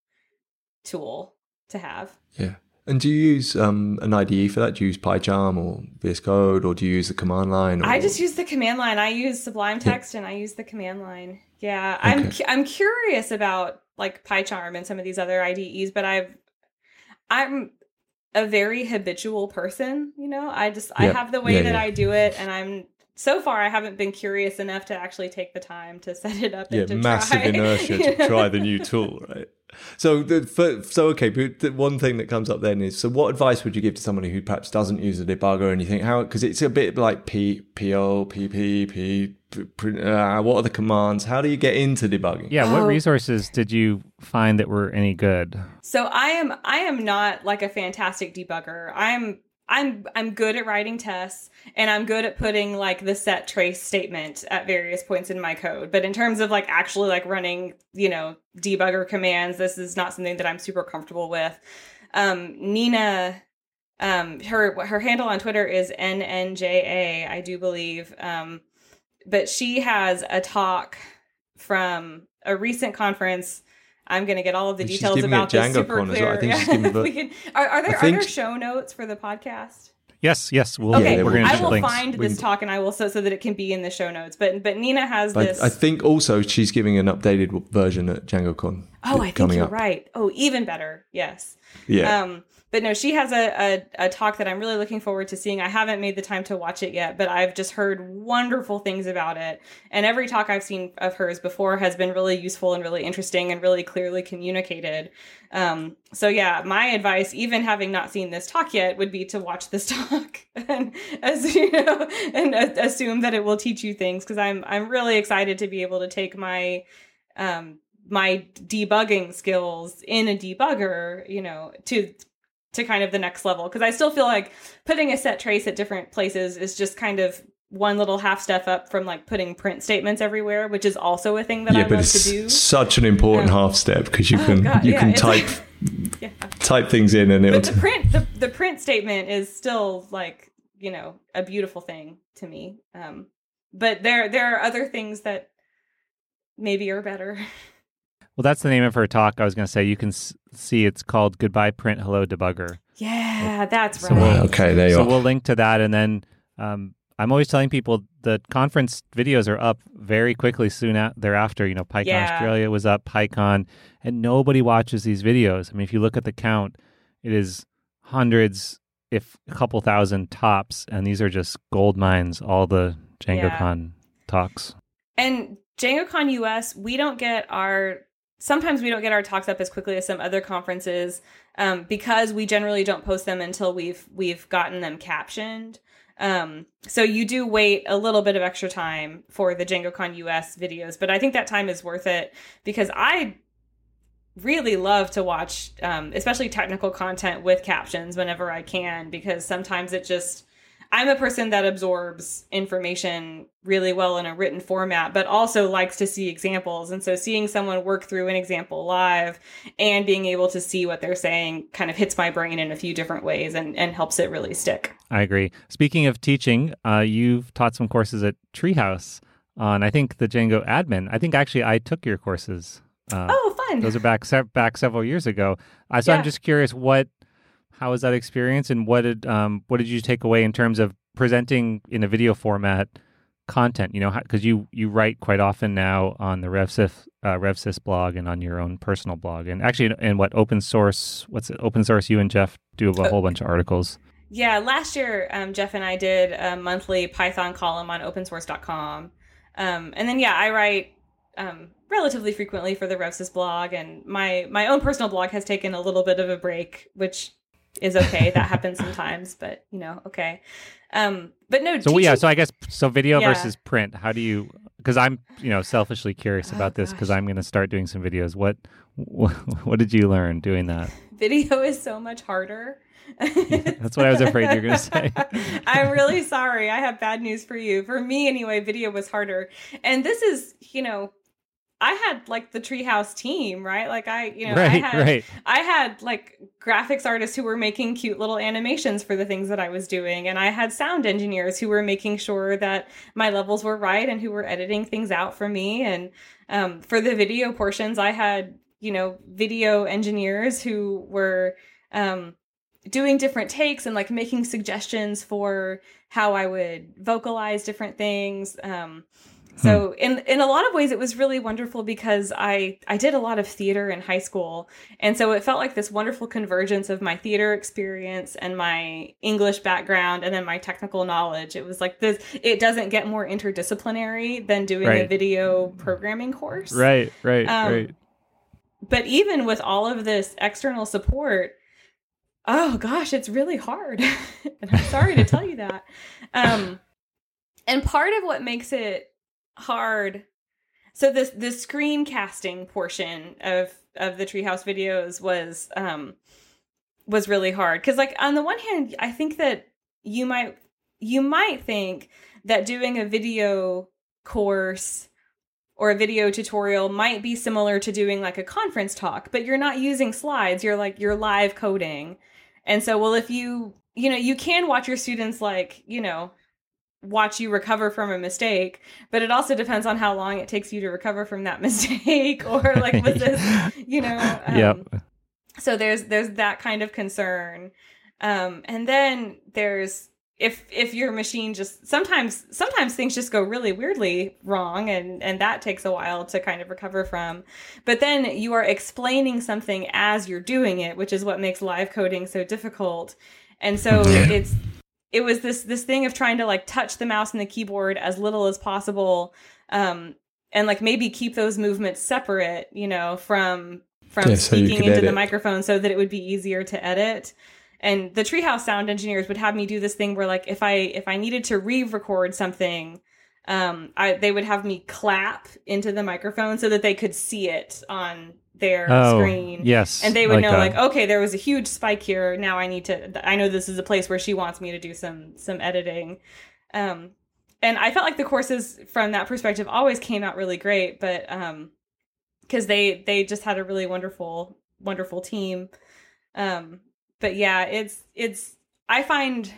tool to have. Yeah. And do you use um, an I D E for that? Do you use PyCharm or V S Code, or do you use the command line? Or... I just use the command line. I use Sublime Text, yeah. and I use the command line. Yeah, okay. I'm I'm curious about like PyCharm and some of these other I D Es, but I've I'm a very habitual person. You know, I just I yeah. have the way yeah, that yeah. I do it, and I'm so far I haven't been curious enough to actually take the time to set it up. Yeah, and to massive try. inertia to know? Try the new tool, right? So, the, for, so okay, but the one thing that comes up then is, so what advice would you give to somebody who perhaps doesn't use a debugger, and you think, how, because it's a bit like P, PO, PP, P, P, uh, what are the commands? How do you get into debugging? Yeah, what Oh. resources did you find that were any good? So I am I am not like a fantastic debugger. I'm I'm I'm good at writing tests, and I'm good at putting like the set trace statement at various points in my code. But in terms of like actually like running, you know, debugger commands, this is not something that I'm super comfortable with. Um, Nina, um, her her handle on Twitter is N N J A, I do believe. Um, but she has a talk from a recent conference. I'm going to get all of the She's details giving about it this super Django clear. Con as well. I think she's giving the- We can, are, are there I think- are there show notes for the podcast? Yes, yes. We'll, Okay, Yeah, we're going to I share will links. find We this can- talk and I will so so that it can be in the show notes. But but Nina has But this. I think also she's giving an updated version at DjangoCon. oh, I think coming you're up. right. Oh, even better. Yes. Yeah. Um, but no, she has a, a, a talk that I'm really looking forward to seeing. I haven't made the time to watch it yet, but I've just heard wonderful things about it. And every talk I've seen of hers before has been really useful and really interesting and really clearly communicated. Um, so yeah, my advice, even having not seen this talk yet, would be to watch this talk and as you know, and uh, assume that it will teach you things. Because I'm I'm really excited to be able to take my um, my debugging skills in a debugger, you know, to to kind of the next level. Because I still feel like putting a set trace at different places is just kind of one little half step up from like putting print statements everywhere, which is also a thing that yeah, I but love it's to do. such an important Um, half step, because you oh can God, you yeah, can it's type like- yeah. type things in and it'll But the print the, the print statement is still like, you know, a beautiful thing to me. Um, but there there are other things that maybe are better. Well, that's the name of her talk. I was going to say, you can s- see it's called Goodbye Print, Hello Debugger. Yeah, that's So right. we'll- okay, there you So are. we'll link to that. And then um, I'm always telling people the conference videos are up very quickly soon a- thereafter. You know, PyCon Yeah. Australia was up, PyCon, and nobody watches these videos. I mean, if you look at the count, it is hundreds, if a couple thousand tops. And these are just gold mines, all the DjangoCon talks. And DjangoCon U S, we don't get our, sometimes we don't get our talks up as quickly as some other conferences um, because we generally don't post them until we've we've gotten them captioned. Um, so you do wait a little bit of extra time for the DjangoCon U S videos, but I think that time is worth it because I really love to watch, um, especially technical content with captions whenever I can, because sometimes it just, I'm a person that absorbs information really well in a written format, but also likes to see examples. And so seeing someone work through an example live and being able to see what they're saying kind of hits my brain in a few different ways and, and helps it really stick. I agree. Speaking of teaching, uh, you've taught some courses at Treehouse on, I think, the Django admin. I think actually I took your courses. Uh, oh, fun. Those are back se- back several years ago. Uh, so Yeah. I'm just curious, what, how was that experience, and what did um, what did you take away in terms of presenting in a video format content? You know, because you you write quite often now on the RevSys uh, RevSys blog and on your own personal blog, and actually in what open source, what's it? Open source. You and Jeff do a whole bunch of articles. Yeah, last year um, Jeff and I did a monthly Python column on open source dot com, um, and then yeah, I write um, relatively frequently for the RevSys blog, and my my own personal blog has taken a little bit of a break, which is okay. That happens sometimes, but you know, okay. Um, but no. So teaching... yeah, so I guess so video yeah. versus print. How do you? Because I'm you know selfishly curious about oh, this because I'm going to start doing some videos. What, what what did you learn doing that? Video is so much harder. That's what I was afraid you were going to say. I'm really sorry. I have bad news for you. For me, anyway, video was harder. And this is, you know, I had like the Treehouse team, right? Like I, you know, right, I had, right. I had like graphics artists who were making cute little animations for the things that I was doing. And I had sound engineers who were making sure that my levels were right and who were editing things out for me. And um, for the video portions, I had, you know, video engineers who were um, doing different takes and like making suggestions for how I would vocalize different things. Um, So in in a lot of ways, it was really wonderful because I, I did a lot of theater in high school. And so it felt like this wonderful convergence of my theater experience and my English background and then my technical knowledge. It was like this, it doesn't get more interdisciplinary than doing right. a video programming course. Right, right, um, right. But even with all of this external support, oh gosh, it's really hard. And I'm sorry to tell you that. Um, and part of what makes it hard, so this the screencasting portion of of the Treehouse videos was um was really hard because, like, on the one hand, I think that you might you might think that doing a video course or a video tutorial might be similar to doing like a conference talk, but you're not using slides. You're like you're live coding, and so well if you you know you can watch your students like you know. watch you recover from a mistake, but it also depends on how long it takes you to recover from that mistake or like with this, you know. Um, yep. So there's there's that kind of concern, um, and then there's if if your machine just sometimes sometimes things just go really weirdly wrong, and and that takes a while to kind of recover from. But then you are explaining something as you're doing it, which is what makes live coding so difficult, and so it's. It was this this thing of trying to like touch the mouse and the keyboard as little as possible, um, and like maybe keep those movements separate, you know, from from yeah, so speaking into edit. the microphone, so that it would be easier to edit. And the Treehouse sound engineers would have me do this thing where, like, if I if I needed to re-record something, um, I they would have me clap into the microphone so that they could see it on their oh, screen. Yes. And they would like know, that. like, okay, there was a huge spike here. Now I need to, I know this is a place where she wants me to do some, some editing. Um, and I felt like the courses from that perspective always came out really great, but, um, cause they, they just had a really wonderful, wonderful team. Um, but yeah, it's, it's, I find,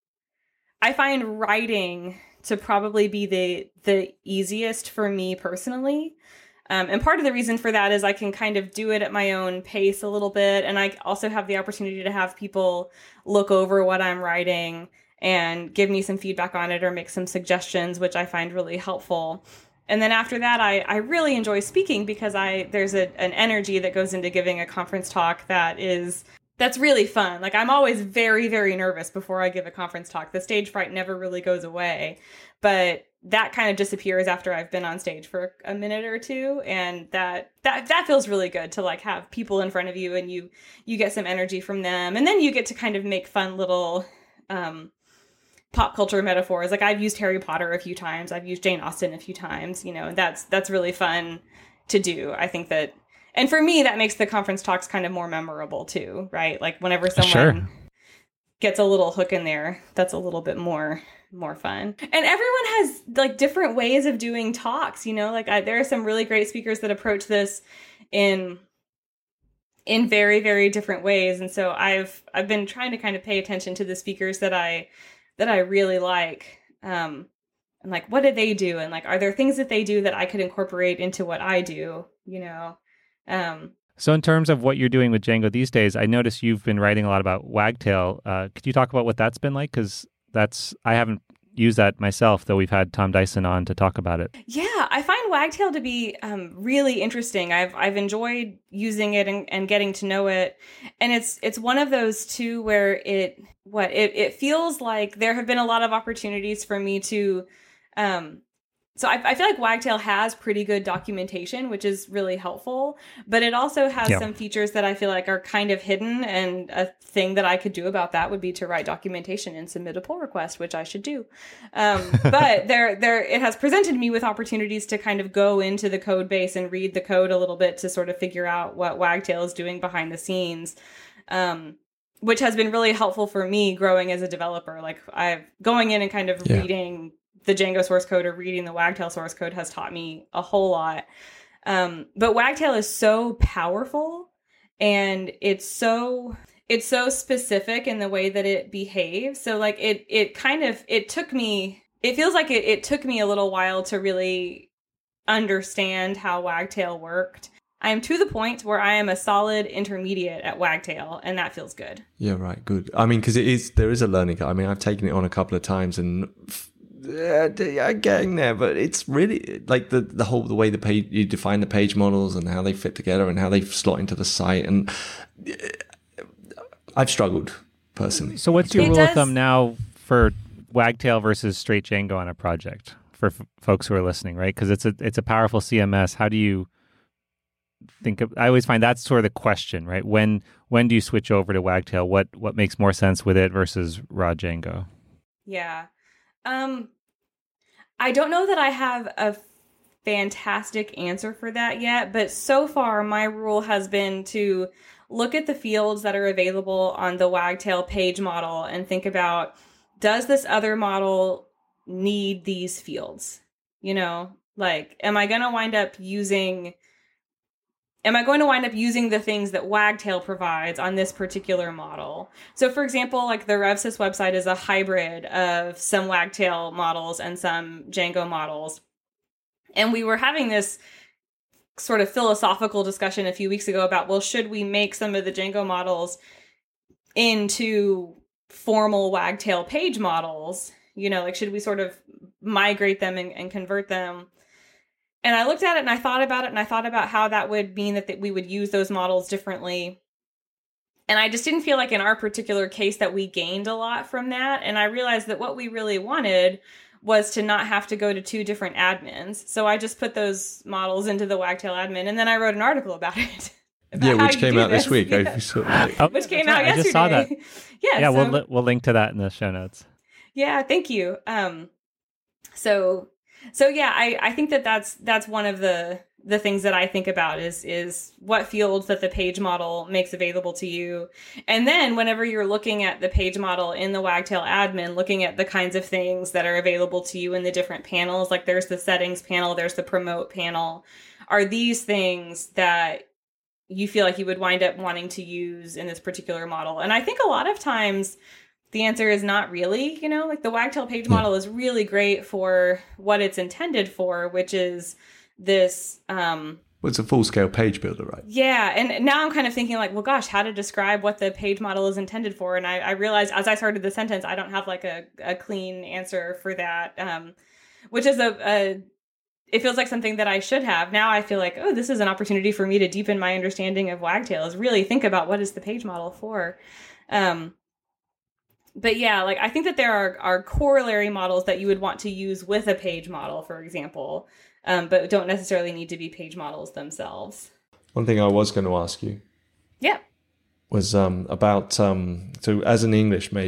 I find writing to probably be the, the easiest for me personally. Um, and part of the reason for that is I can kind of do it at my own pace a little bit. And I also have the opportunity to have people look over what I'm writing and give me some feedback on it or make some suggestions, which I find really helpful. And then after that, I, I really enjoy speaking because I there's a, an energy that goes into giving a conference talk that is that's really fun. Like, I'm always very, very nervous before I give a conference talk. The stage fright never really goes away. But that kind of disappears after I've been on stage for a minute or two, and that that that feels really good to like have people in front of you, and you you get some energy from them, and then you get to kind of make fun little um pop culture metaphors. Like I've used Harry Potter a few times. I've used Jane Austen a few times, you know, and that's, that's really fun to do. I think that, and for me, that makes the conference talks kind of more memorable too, right? Like whenever someone Sure. gets a little hook in there, that's a little bit more, more fun. And everyone has like different ways of doing talks, you know, like I, there are some really great speakers that approach this in in very, very different ways. And so I've I've been trying to kind of pay attention to the speakers that I that I really like. Um, and like, what do they do? And like, are there things that they do that I could incorporate into what I do? You know? Um, So in terms of what you're doing with Django these days, I noticed you've been writing a lot about Wagtail. Uh, could you talk about what that's been like? Because that's I haven't used that myself, though we've had Tom Dyson on to talk about it. Yeah, I find Wagtail to be um, really interesting. I've I've enjoyed using it and, and getting to know it, and it's it's one of those too where it what it it feels like there have been a lot of opportunities for me to. Um, So I, I feel like Wagtail has pretty good documentation, which is really helpful, but it also has Yeah. some features that I feel like are kind of hidden, and a thing that I could do about that would be to write documentation and submit a pull request, which I should do. Um, but there, there, it has presented me with opportunities to kind of go into the code base and read the code a little bit to sort of figure out what Wagtail is doing behind the scenes. Um, which has been really helpful for me growing as a developer. Like I've going in and kind of Yeah. reading the Django source code or reading the Wagtail source code has taught me a whole lot. Um, but Wagtail is so powerful, and it's so it's so specific in the way that it behaves. So like it it kind of it took me it feels like it, it took me a little while to really understand how Wagtail worked. I am to the point where I am a solid intermediate at Wagtail, and that feels good. Yeah, right. Good. I mean, because it is, there is a learning curve. I mean, I've taken it on a couple of times and uh, I'm getting there, but it's really like the, the whole, the way the page, you define the page models and how they fit together and how they slot into the site. And I've struggled personally. So what's your It rule does- of thumb now for Wagtail versus straight Django on a project for f- folks who are listening, right? Because it's a, it's a powerful C M S. How do you think of, I always find that's sort of the question, right? When when do you switch over to Wagtail? What what makes more sense with it versus raw Django? Yeah. Um, I don't know that I have a fantastic answer for that yet, but so far my rule has been to look at the fields that are available on the Wagtail page model and think about, does this other model need these fields? You know, like, am I going to wind up using... Am I going to wind up using the things that Wagtail provides on this particular model? So for example, like the RevSys website is a hybrid of some Wagtail models and some Django models. And we were having this sort of philosophical discussion a few weeks ago about, well, should we make some of the Django models into formal Wagtail page models? You know, like, should we sort of migrate them and, and convert them? And I looked at it and I thought about it and I thought about how that would mean that, that we would use those models differently. And I just didn't feel like in our particular case that we gained a lot from that. And I realized that what we really wanted was to not have to go to two different admins. So I just put those models into the Wagtail admin, and then I wrote an article about it. about Yeah, how which you came do out this this. week. Yeah. I sort of like- Oh, Which came that's out right. I yesterday. just saw that. yeah, Yeah, so, we'll li- we'll link to that in the show notes. yeah, thank you. Um, so, so yeah, I, I think that that's, that's one of the, the things that I think about is, is what fields that the page model makes available to you. And then whenever you're looking at the page model in the Wagtail admin, looking at the kinds of things that are available to you in the different panels, like there's the settings panel, there's the promote panel. Are these things that you feel like you would wind up wanting to use in this particular model? And I think a lot of times the answer is not really, you know, like the Wagtail page Yeah. model is really great for what it's intended for, which is this, um, well, it's a full scale page builder, right? yeah. And now I'm kind of thinking like, well, gosh, how to describe what the page model is intended for. And I, I realized as I started the sentence, I don't have like a, a clean answer for that, um, which is a, a, it feels like something that I should have. Now I feel like, oh, this is an opportunity for me to deepen my understanding of Wagtail, is really think about what is the page model for. Um, but yeah, like I think that there are, are corollary models that you would want to use with a page model, for example, um, but don't necessarily need to be page models themselves. One thing I was going to ask you Yeah. was um, about, um, so as an English major,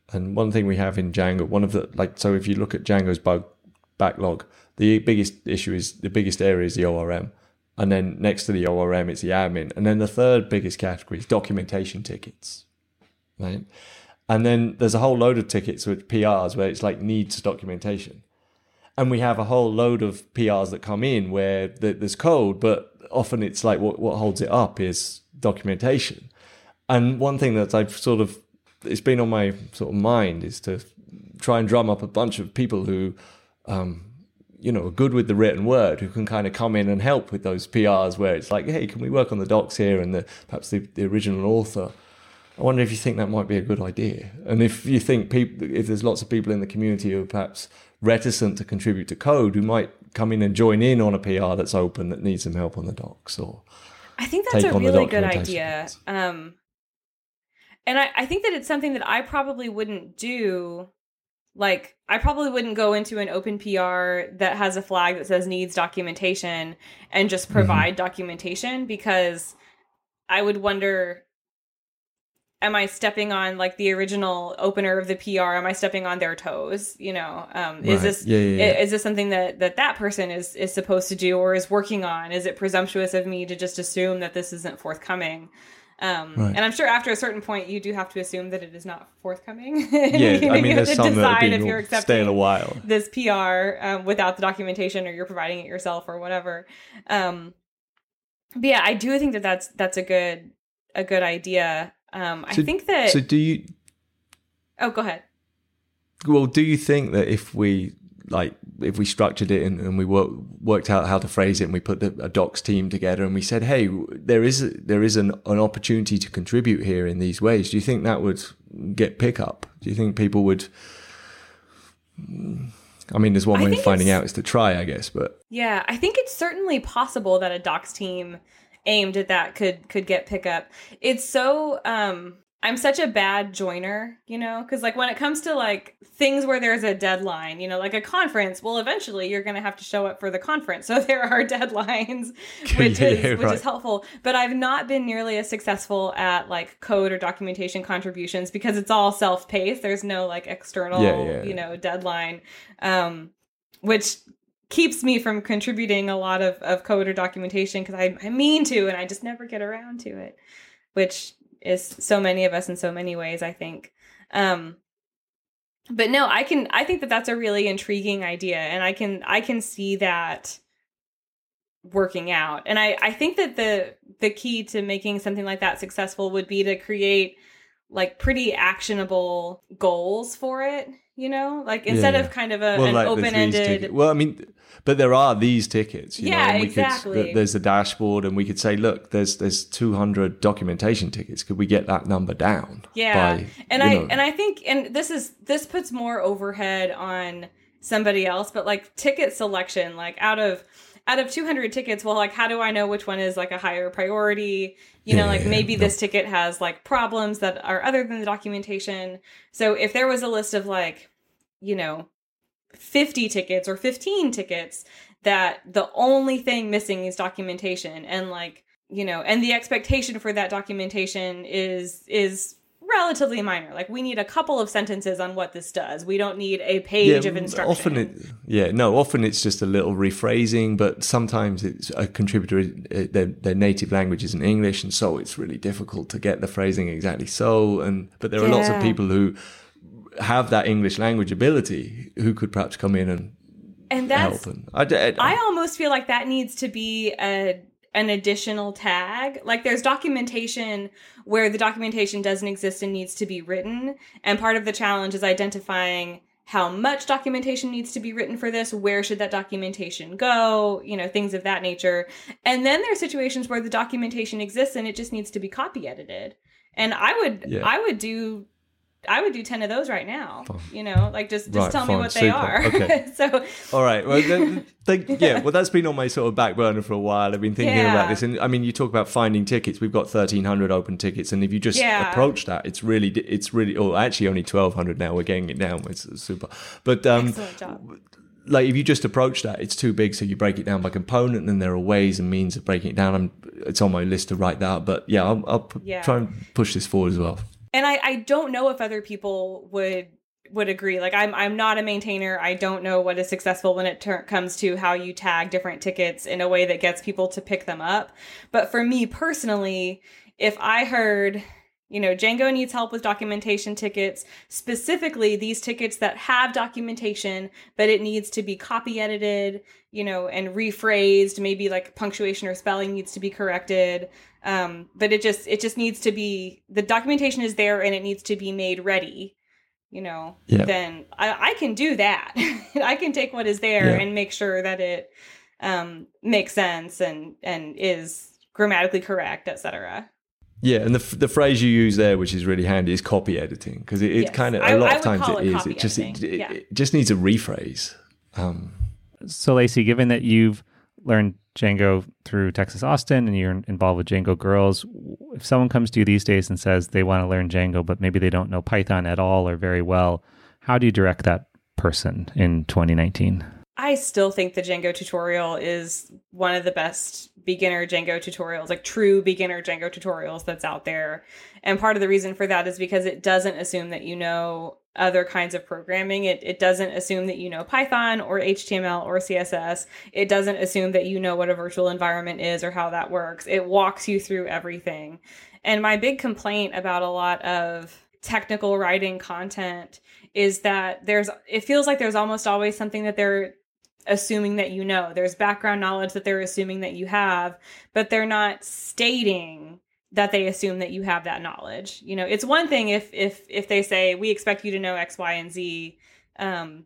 And one thing we have in Django, one of the, like, so if you look at Django's bug backlog, the biggest issue is, the biggest area is the O R M. And then next to the O R M, it's the admin. And then the third biggest category is documentation tickets, right? And then there's a whole load of tickets with P Rs where it's like needs documentation. And we have a whole load of P Rs that come in where there's code, but often it's like what, what holds it up is documentation. And one thing that I've sort of, it's been on my sort of mind is to try and drum up a bunch of people who, um, you know, are good with the written word, who can kind of come in and help with those P Rs where it's like, hey, can we work on the docs here and the, perhaps the, the original author? I wonder if you think that might be a good idea. And if you think people, if there's lots of people in the community who are perhaps reticent to contribute to code, who might come in and join in on a P R that's open that needs some help on the docs, or I think that's a really good idea. Um, and I, I think that it's something that I probably wouldn't do. Like, I probably wouldn't go into an open P R that has a flag that says needs documentation and just provide mm-hmm. documentation, because I would wonder, am I stepping on like the original opener of the P R? Am I stepping on their toes? You know, um, right. is this, yeah, yeah, yeah. is this something that, that that person is, is supposed to do or is working on? Is it presumptuous of me to just assume that this isn't forthcoming? Um, right. And I'm sure after a certain point, you do have to assume that it is not forthcoming. Yeah, you know, I mean, there's some that if you're accepting stay in a while. This P R um, without the documentation, or you're providing it yourself, or whatever. Um, but yeah, I do think that that's that's a good a good idea. Um, I so, think that. So do you? Oh, go ahead. Well, do you think that if we like if we structured it and, and we work, worked out how to phrase it, and we put the, a docs team together and we said, hey, there is a, there is an, an opportunity to contribute here in these ways, do you think that would get pickup? Do you think people would? I mean, there's one way of finding out is to try, I guess, but yeah, I think it's certainly possible that a docs team aimed at that could could get pickup. It's so um I'm such a bad joiner, you know, because like when it comes to like things where there's a deadline, you know, like a conference, well, eventually you're going to have to show up for the conference. So there are deadlines, which yeah, is yeah, which right. is helpful. But I've not been nearly as successful at like code or documentation contributions because it's all self-paced. There's no like external, yeah, yeah. you know, deadline, um, which keeps me from contributing a lot of, of code or documentation because I, I mean to, and I just never get around to it, which is so many of us in so many ways, I think. Um, but no, I can, I think that that's a really intriguing idea, and I can, I can see that working out. And I, I think that the, the key to making something like that successful would be to create like pretty actionable goals for it, you know, like instead yeah, yeah. of kind of a, well, an like open-ended. Well, I mean, but there are these tickets, you yeah, know, and we exactly. could, there's a dashboard, and we could say, look, there's there's two hundred documentation tickets. Could we get that number down? Yeah, by, and I know, and I think, and this is this puts more overhead on somebody else, but like ticket selection, like out of out of two hundred tickets, well, like how do I know which one is like a higher priority? You know, yeah, like maybe yeah, this no. ticket has like problems that are other than the documentation. So if there was a list of like, you know, fifty tickets or fifteen tickets that the only thing missing is documentation, and like, you know, and the expectation for that documentation is is relatively minor. Like we need a couple of sentences on what this does. We don't need a page yeah, of instruction. Often it, yeah, no, often it's just a little rephrasing, but sometimes it's a contributor, their, their native language isn't English, and so it's really difficult to get the phrasing exactly so. And but there are yeah. lots of people who have that English language ability who could perhaps come in and and that's help. And I, I, I almost feel like that needs to be a an additional tag. Like there's documentation where the documentation doesn't exist and needs to be written. And part of the challenge is identifying how much documentation needs to be written for this. Where should that documentation go? You know, things of that nature. And then there are situations where the documentation exists and it just needs to be copy edited. And I would, yeah. I would do I would do ten of those right now, fine. You know, like just, just right, tell fine. me what Super. they are. Okay. So, all right. Well, then, then, yeah, well, that's been on my sort of back burner for a while. I've been thinking yeah. about this. And I mean, you talk about finding tickets. We've got thirteen hundred open tickets. And if you just yeah. approach that, it's really, it's really, oh, actually only twelve hundred now. We're getting it down. It's super. But, um, excellent job. Like if you just approach that, it's too big. So you break it down by component, and there are ways and means of breaking it down. I'm, it's on my list to write that. But yeah, I'll, I'll p- yeah. try and push this forward as well. And I, I don't know if other people would would agree. Like I'm I'm not a maintainer. I don't know what is successful when it ter- comes to how you tag different tickets in a way that gets people to pick them up. But for me personally, if I heard, you know, Django needs help with documentation tickets, specifically these tickets that have documentation, but it needs to be copy edited, you know, and rephrased, maybe like punctuation or spelling needs to be corrected. Um, but it just, it just needs to be, the documentation is there and it needs to be made ready, you know, yeah. then I, I can do that. I can take what is there yeah. and make sure that it, um, makes sense and, and is grammatically correct, et cetera. Yeah, and the the phrase you use there, which is really handy, is copy editing, because it, it yes. kind of a I, lot I of times it, it is. It just it, yeah. it just needs a rephrase. Um, so, Lacey, given that you've learned Django through Texas Austin and you're involved with Django Girls, if someone comes to you these days and says they want to learn Django, but maybe they don't know Python at all or very well, how do you direct that person in twenty nineteen? I still think the Django tutorial is one of the best beginner Django tutorials, like true beginner Django tutorials that's out there. And part of the reason for that is because it doesn't assume that you know other kinds of programming. It it doesn't assume that you know Python or H T M L or C S S. It doesn't assume that you know what a virtual environment is or how that works. It walks you through everything. And my big complaint about a lot of technical writing content is that there's, it feels like there's almost always something that they're assuming that you know. There's background knowledge that they're assuming that you have, but they're not stating that they assume that you have that knowledge. You know, it's one thing if if if they say we expect you to know X, Y, and Z, um,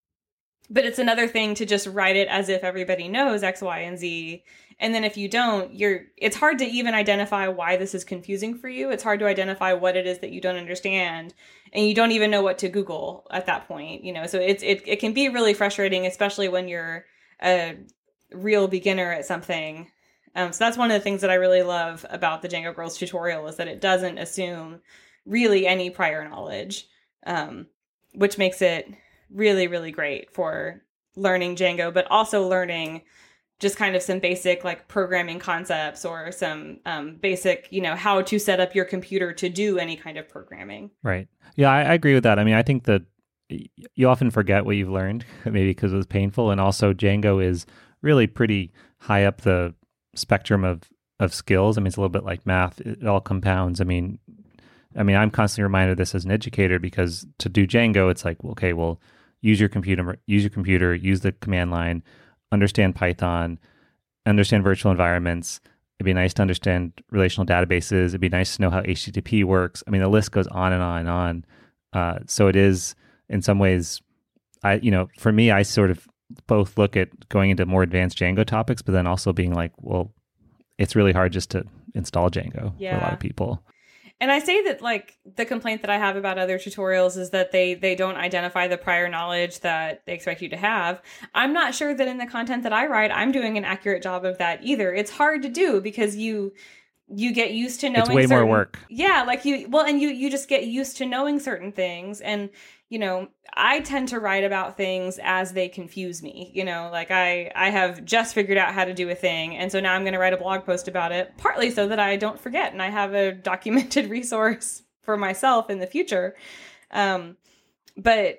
but it's another thing to just write it as if everybody knows X, Y, and Z. And then if you don't, you're it's hard to even identify why this is confusing for you. It's hard to identify what it is that you don't understand. And you don't even know what to Google at that point, you know. So it's it it can be really frustrating, especially when you're a real beginner at something. Um, so that's one of the things that I really love about the Django Girls tutorial is that it doesn't assume really any prior knowledge, um, which makes it really, really great for learning Django, but also learning just kind of some basic like programming concepts or some um, basic, you know, how to set up your computer to do any kind of programming. Right. Yeah, I, I agree with that. I mean, I think that you often forget what you've learned, maybe because it was painful. And also Django is really pretty high up the spectrum of, of skills. I mean, it's a little bit like math. It all compounds. I mean, I mean, I'm constantly reminded of this as an educator because to do Django, it's like, okay, well, use your computer, use your computer, use the command line, understand Python, understand virtual environments. It'd be nice to understand relational databases. It'd be nice to know how H T T P works. I mean, the list goes on and on and on. Uh, so it is, in some ways, I you know, for me, I sort of both look at going into more advanced Django topics, but then also being like, well, it's really hard just to install Django yeah. for a lot of people. And I say that, like, the complaint that I have about other tutorials is that they they don't identify the prior knowledge that they expect you to have. I'm not sure that in the content that I write, I'm doing an accurate job of that either. It's hard to do because you you get used to knowing. It's way certain, more work. Yeah, like you well, and you you just get used to knowing certain things, and you know, I tend to write about things as they confuse me. You know, like I I have just figured out how to do a thing, and so now I'm going to write a blog post about it, partly so that I don't forget and I have a documented resource for myself in the future. Um, but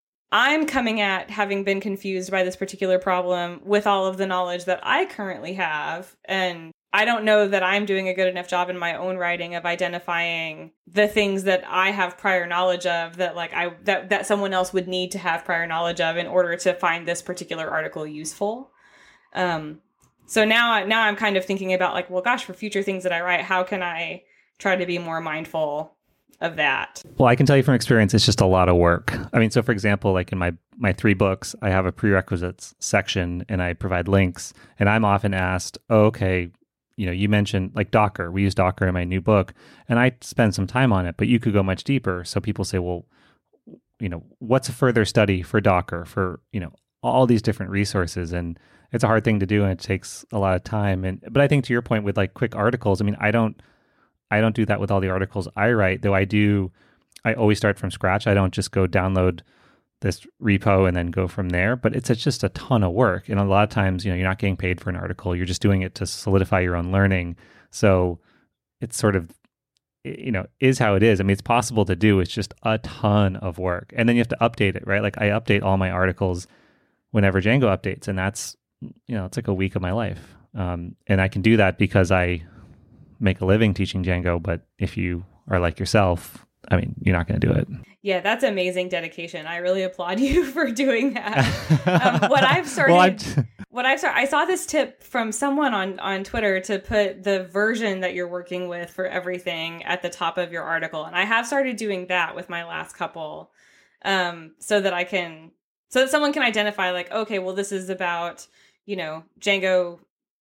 I'm coming at having been confused by this particular problem with all of the knowledge that I currently have, and I don't know that I'm doing a good enough job in my own writing of identifying the things that I have prior knowledge of that like I that, that someone else would need to have prior knowledge of in order to find this particular article useful. Um, so now, now I'm kind of thinking about like, well, gosh, for future things that I write, how can I try to be more mindful of that? Well, I can tell you from experience, it's just a lot of work. I mean, so for example, like in my, my three books, I have a prerequisites section and I provide links, and I'm often asked, oh, okay, you know, you mentioned like Docker. We use Docker in my new book, and I spend some time on it, but you could go much deeper. So people say, well, you know, what's a further study for Docker, for, you know, all these different resources? And it's a hard thing to do, and it takes a lot of time. And, but I think to your point with like quick articles, I mean, I don't, I don't do that with all the articles I write, though I do, I always start from scratch. I don't just go download this repo and then go from there, but it's, it's just a ton of work. And a lot of times, you know, you're not getting paid for an article. You're just doing it to solidify your own learning. So it's sort of, you know, is how it is. I mean, it's possible to do. It's just a ton of work. And then you have to update it, right? Like I update all my articles whenever Django updates, and that's, you know, it's like a week of my life. Um, and I can do that because I make a living teaching Django. But if you are like yourself, I mean, you're not going to do it. Yeah, that's amazing dedication. I really applaud you for doing that. um, what I've started, well, t- what I've started, I saw this tip from someone on, on Twitter to put the version that you're working with for everything at the top of your article. And I have started doing that with my last couple, um, so that I can, so that someone can identify like, okay, well, this is about, you know, Django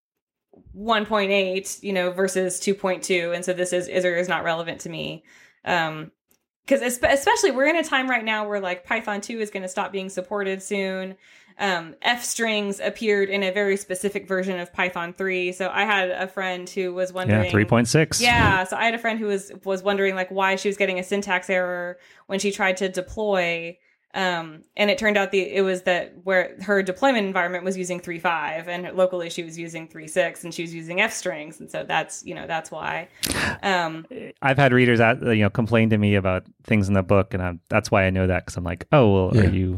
one point eight, you know, versus two point two. And so this is, is or is not relevant to me. Um, Because especially we're in a time right now where like Python two is going to stop being supported soon. Um, F strings appeared in a very specific version of Python three. So I had a friend who was wondering. Yeah, three point six. Yeah. So I had a friend who was was wondering like why she was getting a syntax error when she tried to deploy. Um, and it turned out the it was that where her deployment environment was using three point five and locally she was using three point six and she was using F strings. And so that's, you know, that's why. Um, I've had readers that, you know, complain to me about things in the book. And I'm, that's why I know that, because I'm like, oh, well, yeah. Are you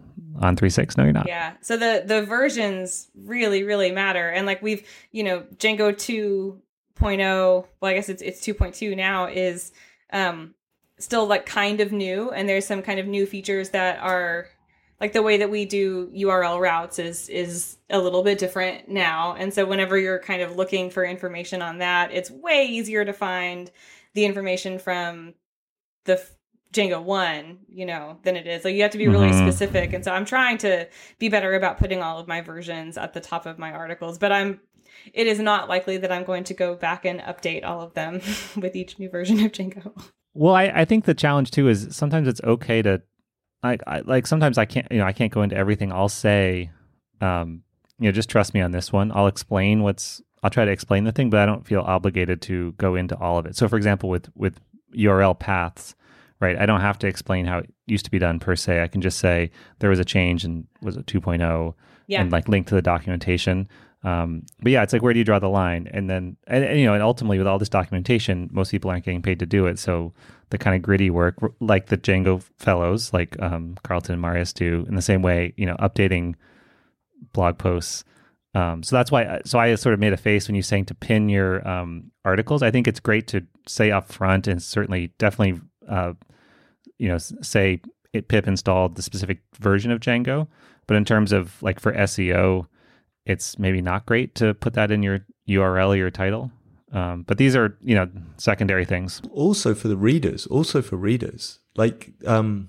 on three point six? No, you're not. Yeah. So the, the versions really, really matter. And like we've, you know, Django two point oh, well, I guess it's, it's two point two now is, um, still like kind of new, and there's some kind of new features that are like the way that we do U R L routes is is a little bit different now. And so whenever you're kind of looking for information on that, it's way easier to find the information from the f- Django one, you know, than it is. Like you have to be really mm-hmm. specific. And so I'm trying to be better about putting all of my versions at the top of my articles, but I'm it is not likely that I'm going to go back and update all of them with each new version of Django. Well, I, I think the challenge too is sometimes it's okay to, like, I, like sometimes I can't, you know, I can't go into everything. I'll say, um, you know, just trust me on this one. I'll explain what's, I'll try to explain the thing, but I don't feel obligated to go into all of it. So, for example, with with U R L paths, right? I don't have to explain how it used to be done per se. I can just say there was a change and was it two point oh, yeah. and like link to the documentation. Um, but yeah, it's like, where do you draw the line? And then, and, and, you know, and ultimately with all this documentation, most people aren't getting paid to do it. So the kind of gritty work, like the Django fellows, like um, Carlton and Marius do, in the same way, you know, updating blog posts. Um, so that's why, so I sort of made a face when you're saying to pin your um, articles. I think it's great to say up front, and certainly definitely, uh, you know, say it pip installed the specific version of Django. But in terms of like for S E O, it's maybe not great to put that in your U R L or your title. Um, but these are, you know, secondary things. Also for the readers, also for readers, like um,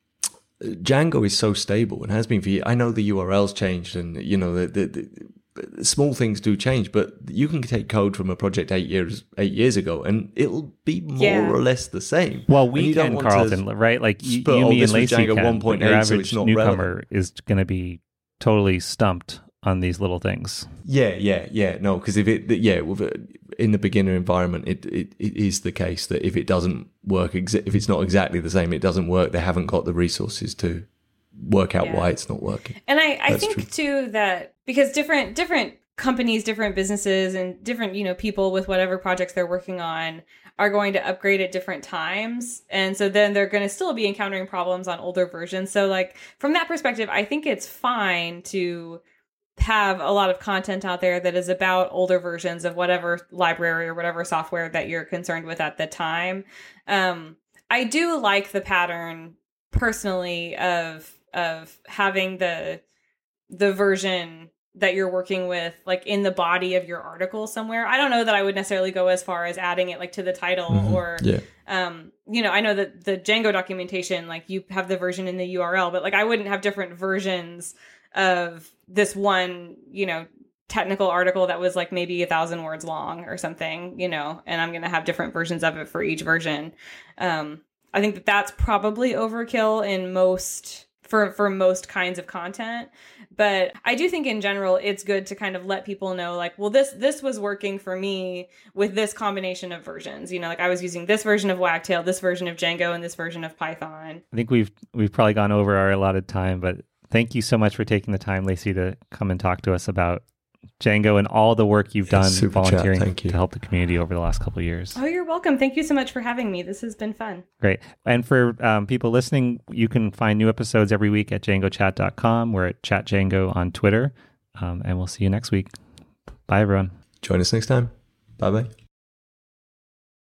Django is so stable and has been for years. I know the U R L's changed, and, you know, the, the, the small things do change, but you can take code from a project eight years eight years ago and it'll be more yeah. or less the same. Well, we can, Carlton, right? Like you, you me and Lacey can, one point eight, your average so it's not newcomer relevant. Is going to be totally stumped on these little things. Yeah, yeah, yeah. No, because if it, yeah, in the beginner environment, it, it it is the case that if it doesn't work, exa- if it's not exactly the same, it doesn't work. They haven't got the resources to work out yeah. why it's not working. And I, I think true. too that because different different companies, different businesses, and different, you know, people with whatever projects they're working on are going to upgrade at different times. And so then they're going to still be encountering problems on older versions. So like from that perspective, I think it's fine to have a lot of content out there that is about older versions of whatever library or whatever software that you're concerned with at the time. Um, I do like the pattern personally of of having the the version that you're working with like in the body of your article somewhere. I don't know that I would necessarily go as far as adding it like to the title mm-hmm. or yeah. um you know, I know that the Django documentation, like you have the version in the U R L, but like I wouldn't have different versions of this one, you know, technical article that was like maybe a thousand words long or something, you know, and I'm going to have different versions of it for each version. Um, I think that that's probably overkill in most, for, for most kinds of content. But I do think in general, it's good to kind of let people know like, well, this, this was working for me with this combination of versions, you know, like I was using this version of Wagtail, this version of Django, and this version of Python. I think we've, we've probably gone over our allotted time, but thank you so much for taking the time, Lacey, to come and talk to us about Django and all the work you've Yeah, done super chat. volunteering Thank you. to help the community over the last couple of years. Oh, you're welcome. Thank you so much for having me. This has been fun. Great. And for um, people listening, you can find new episodes every week at django chat dot com. We're at Chat Django on Twitter. Um, and we'll see you next week. Bye, everyone. Join us next time. Bye-bye.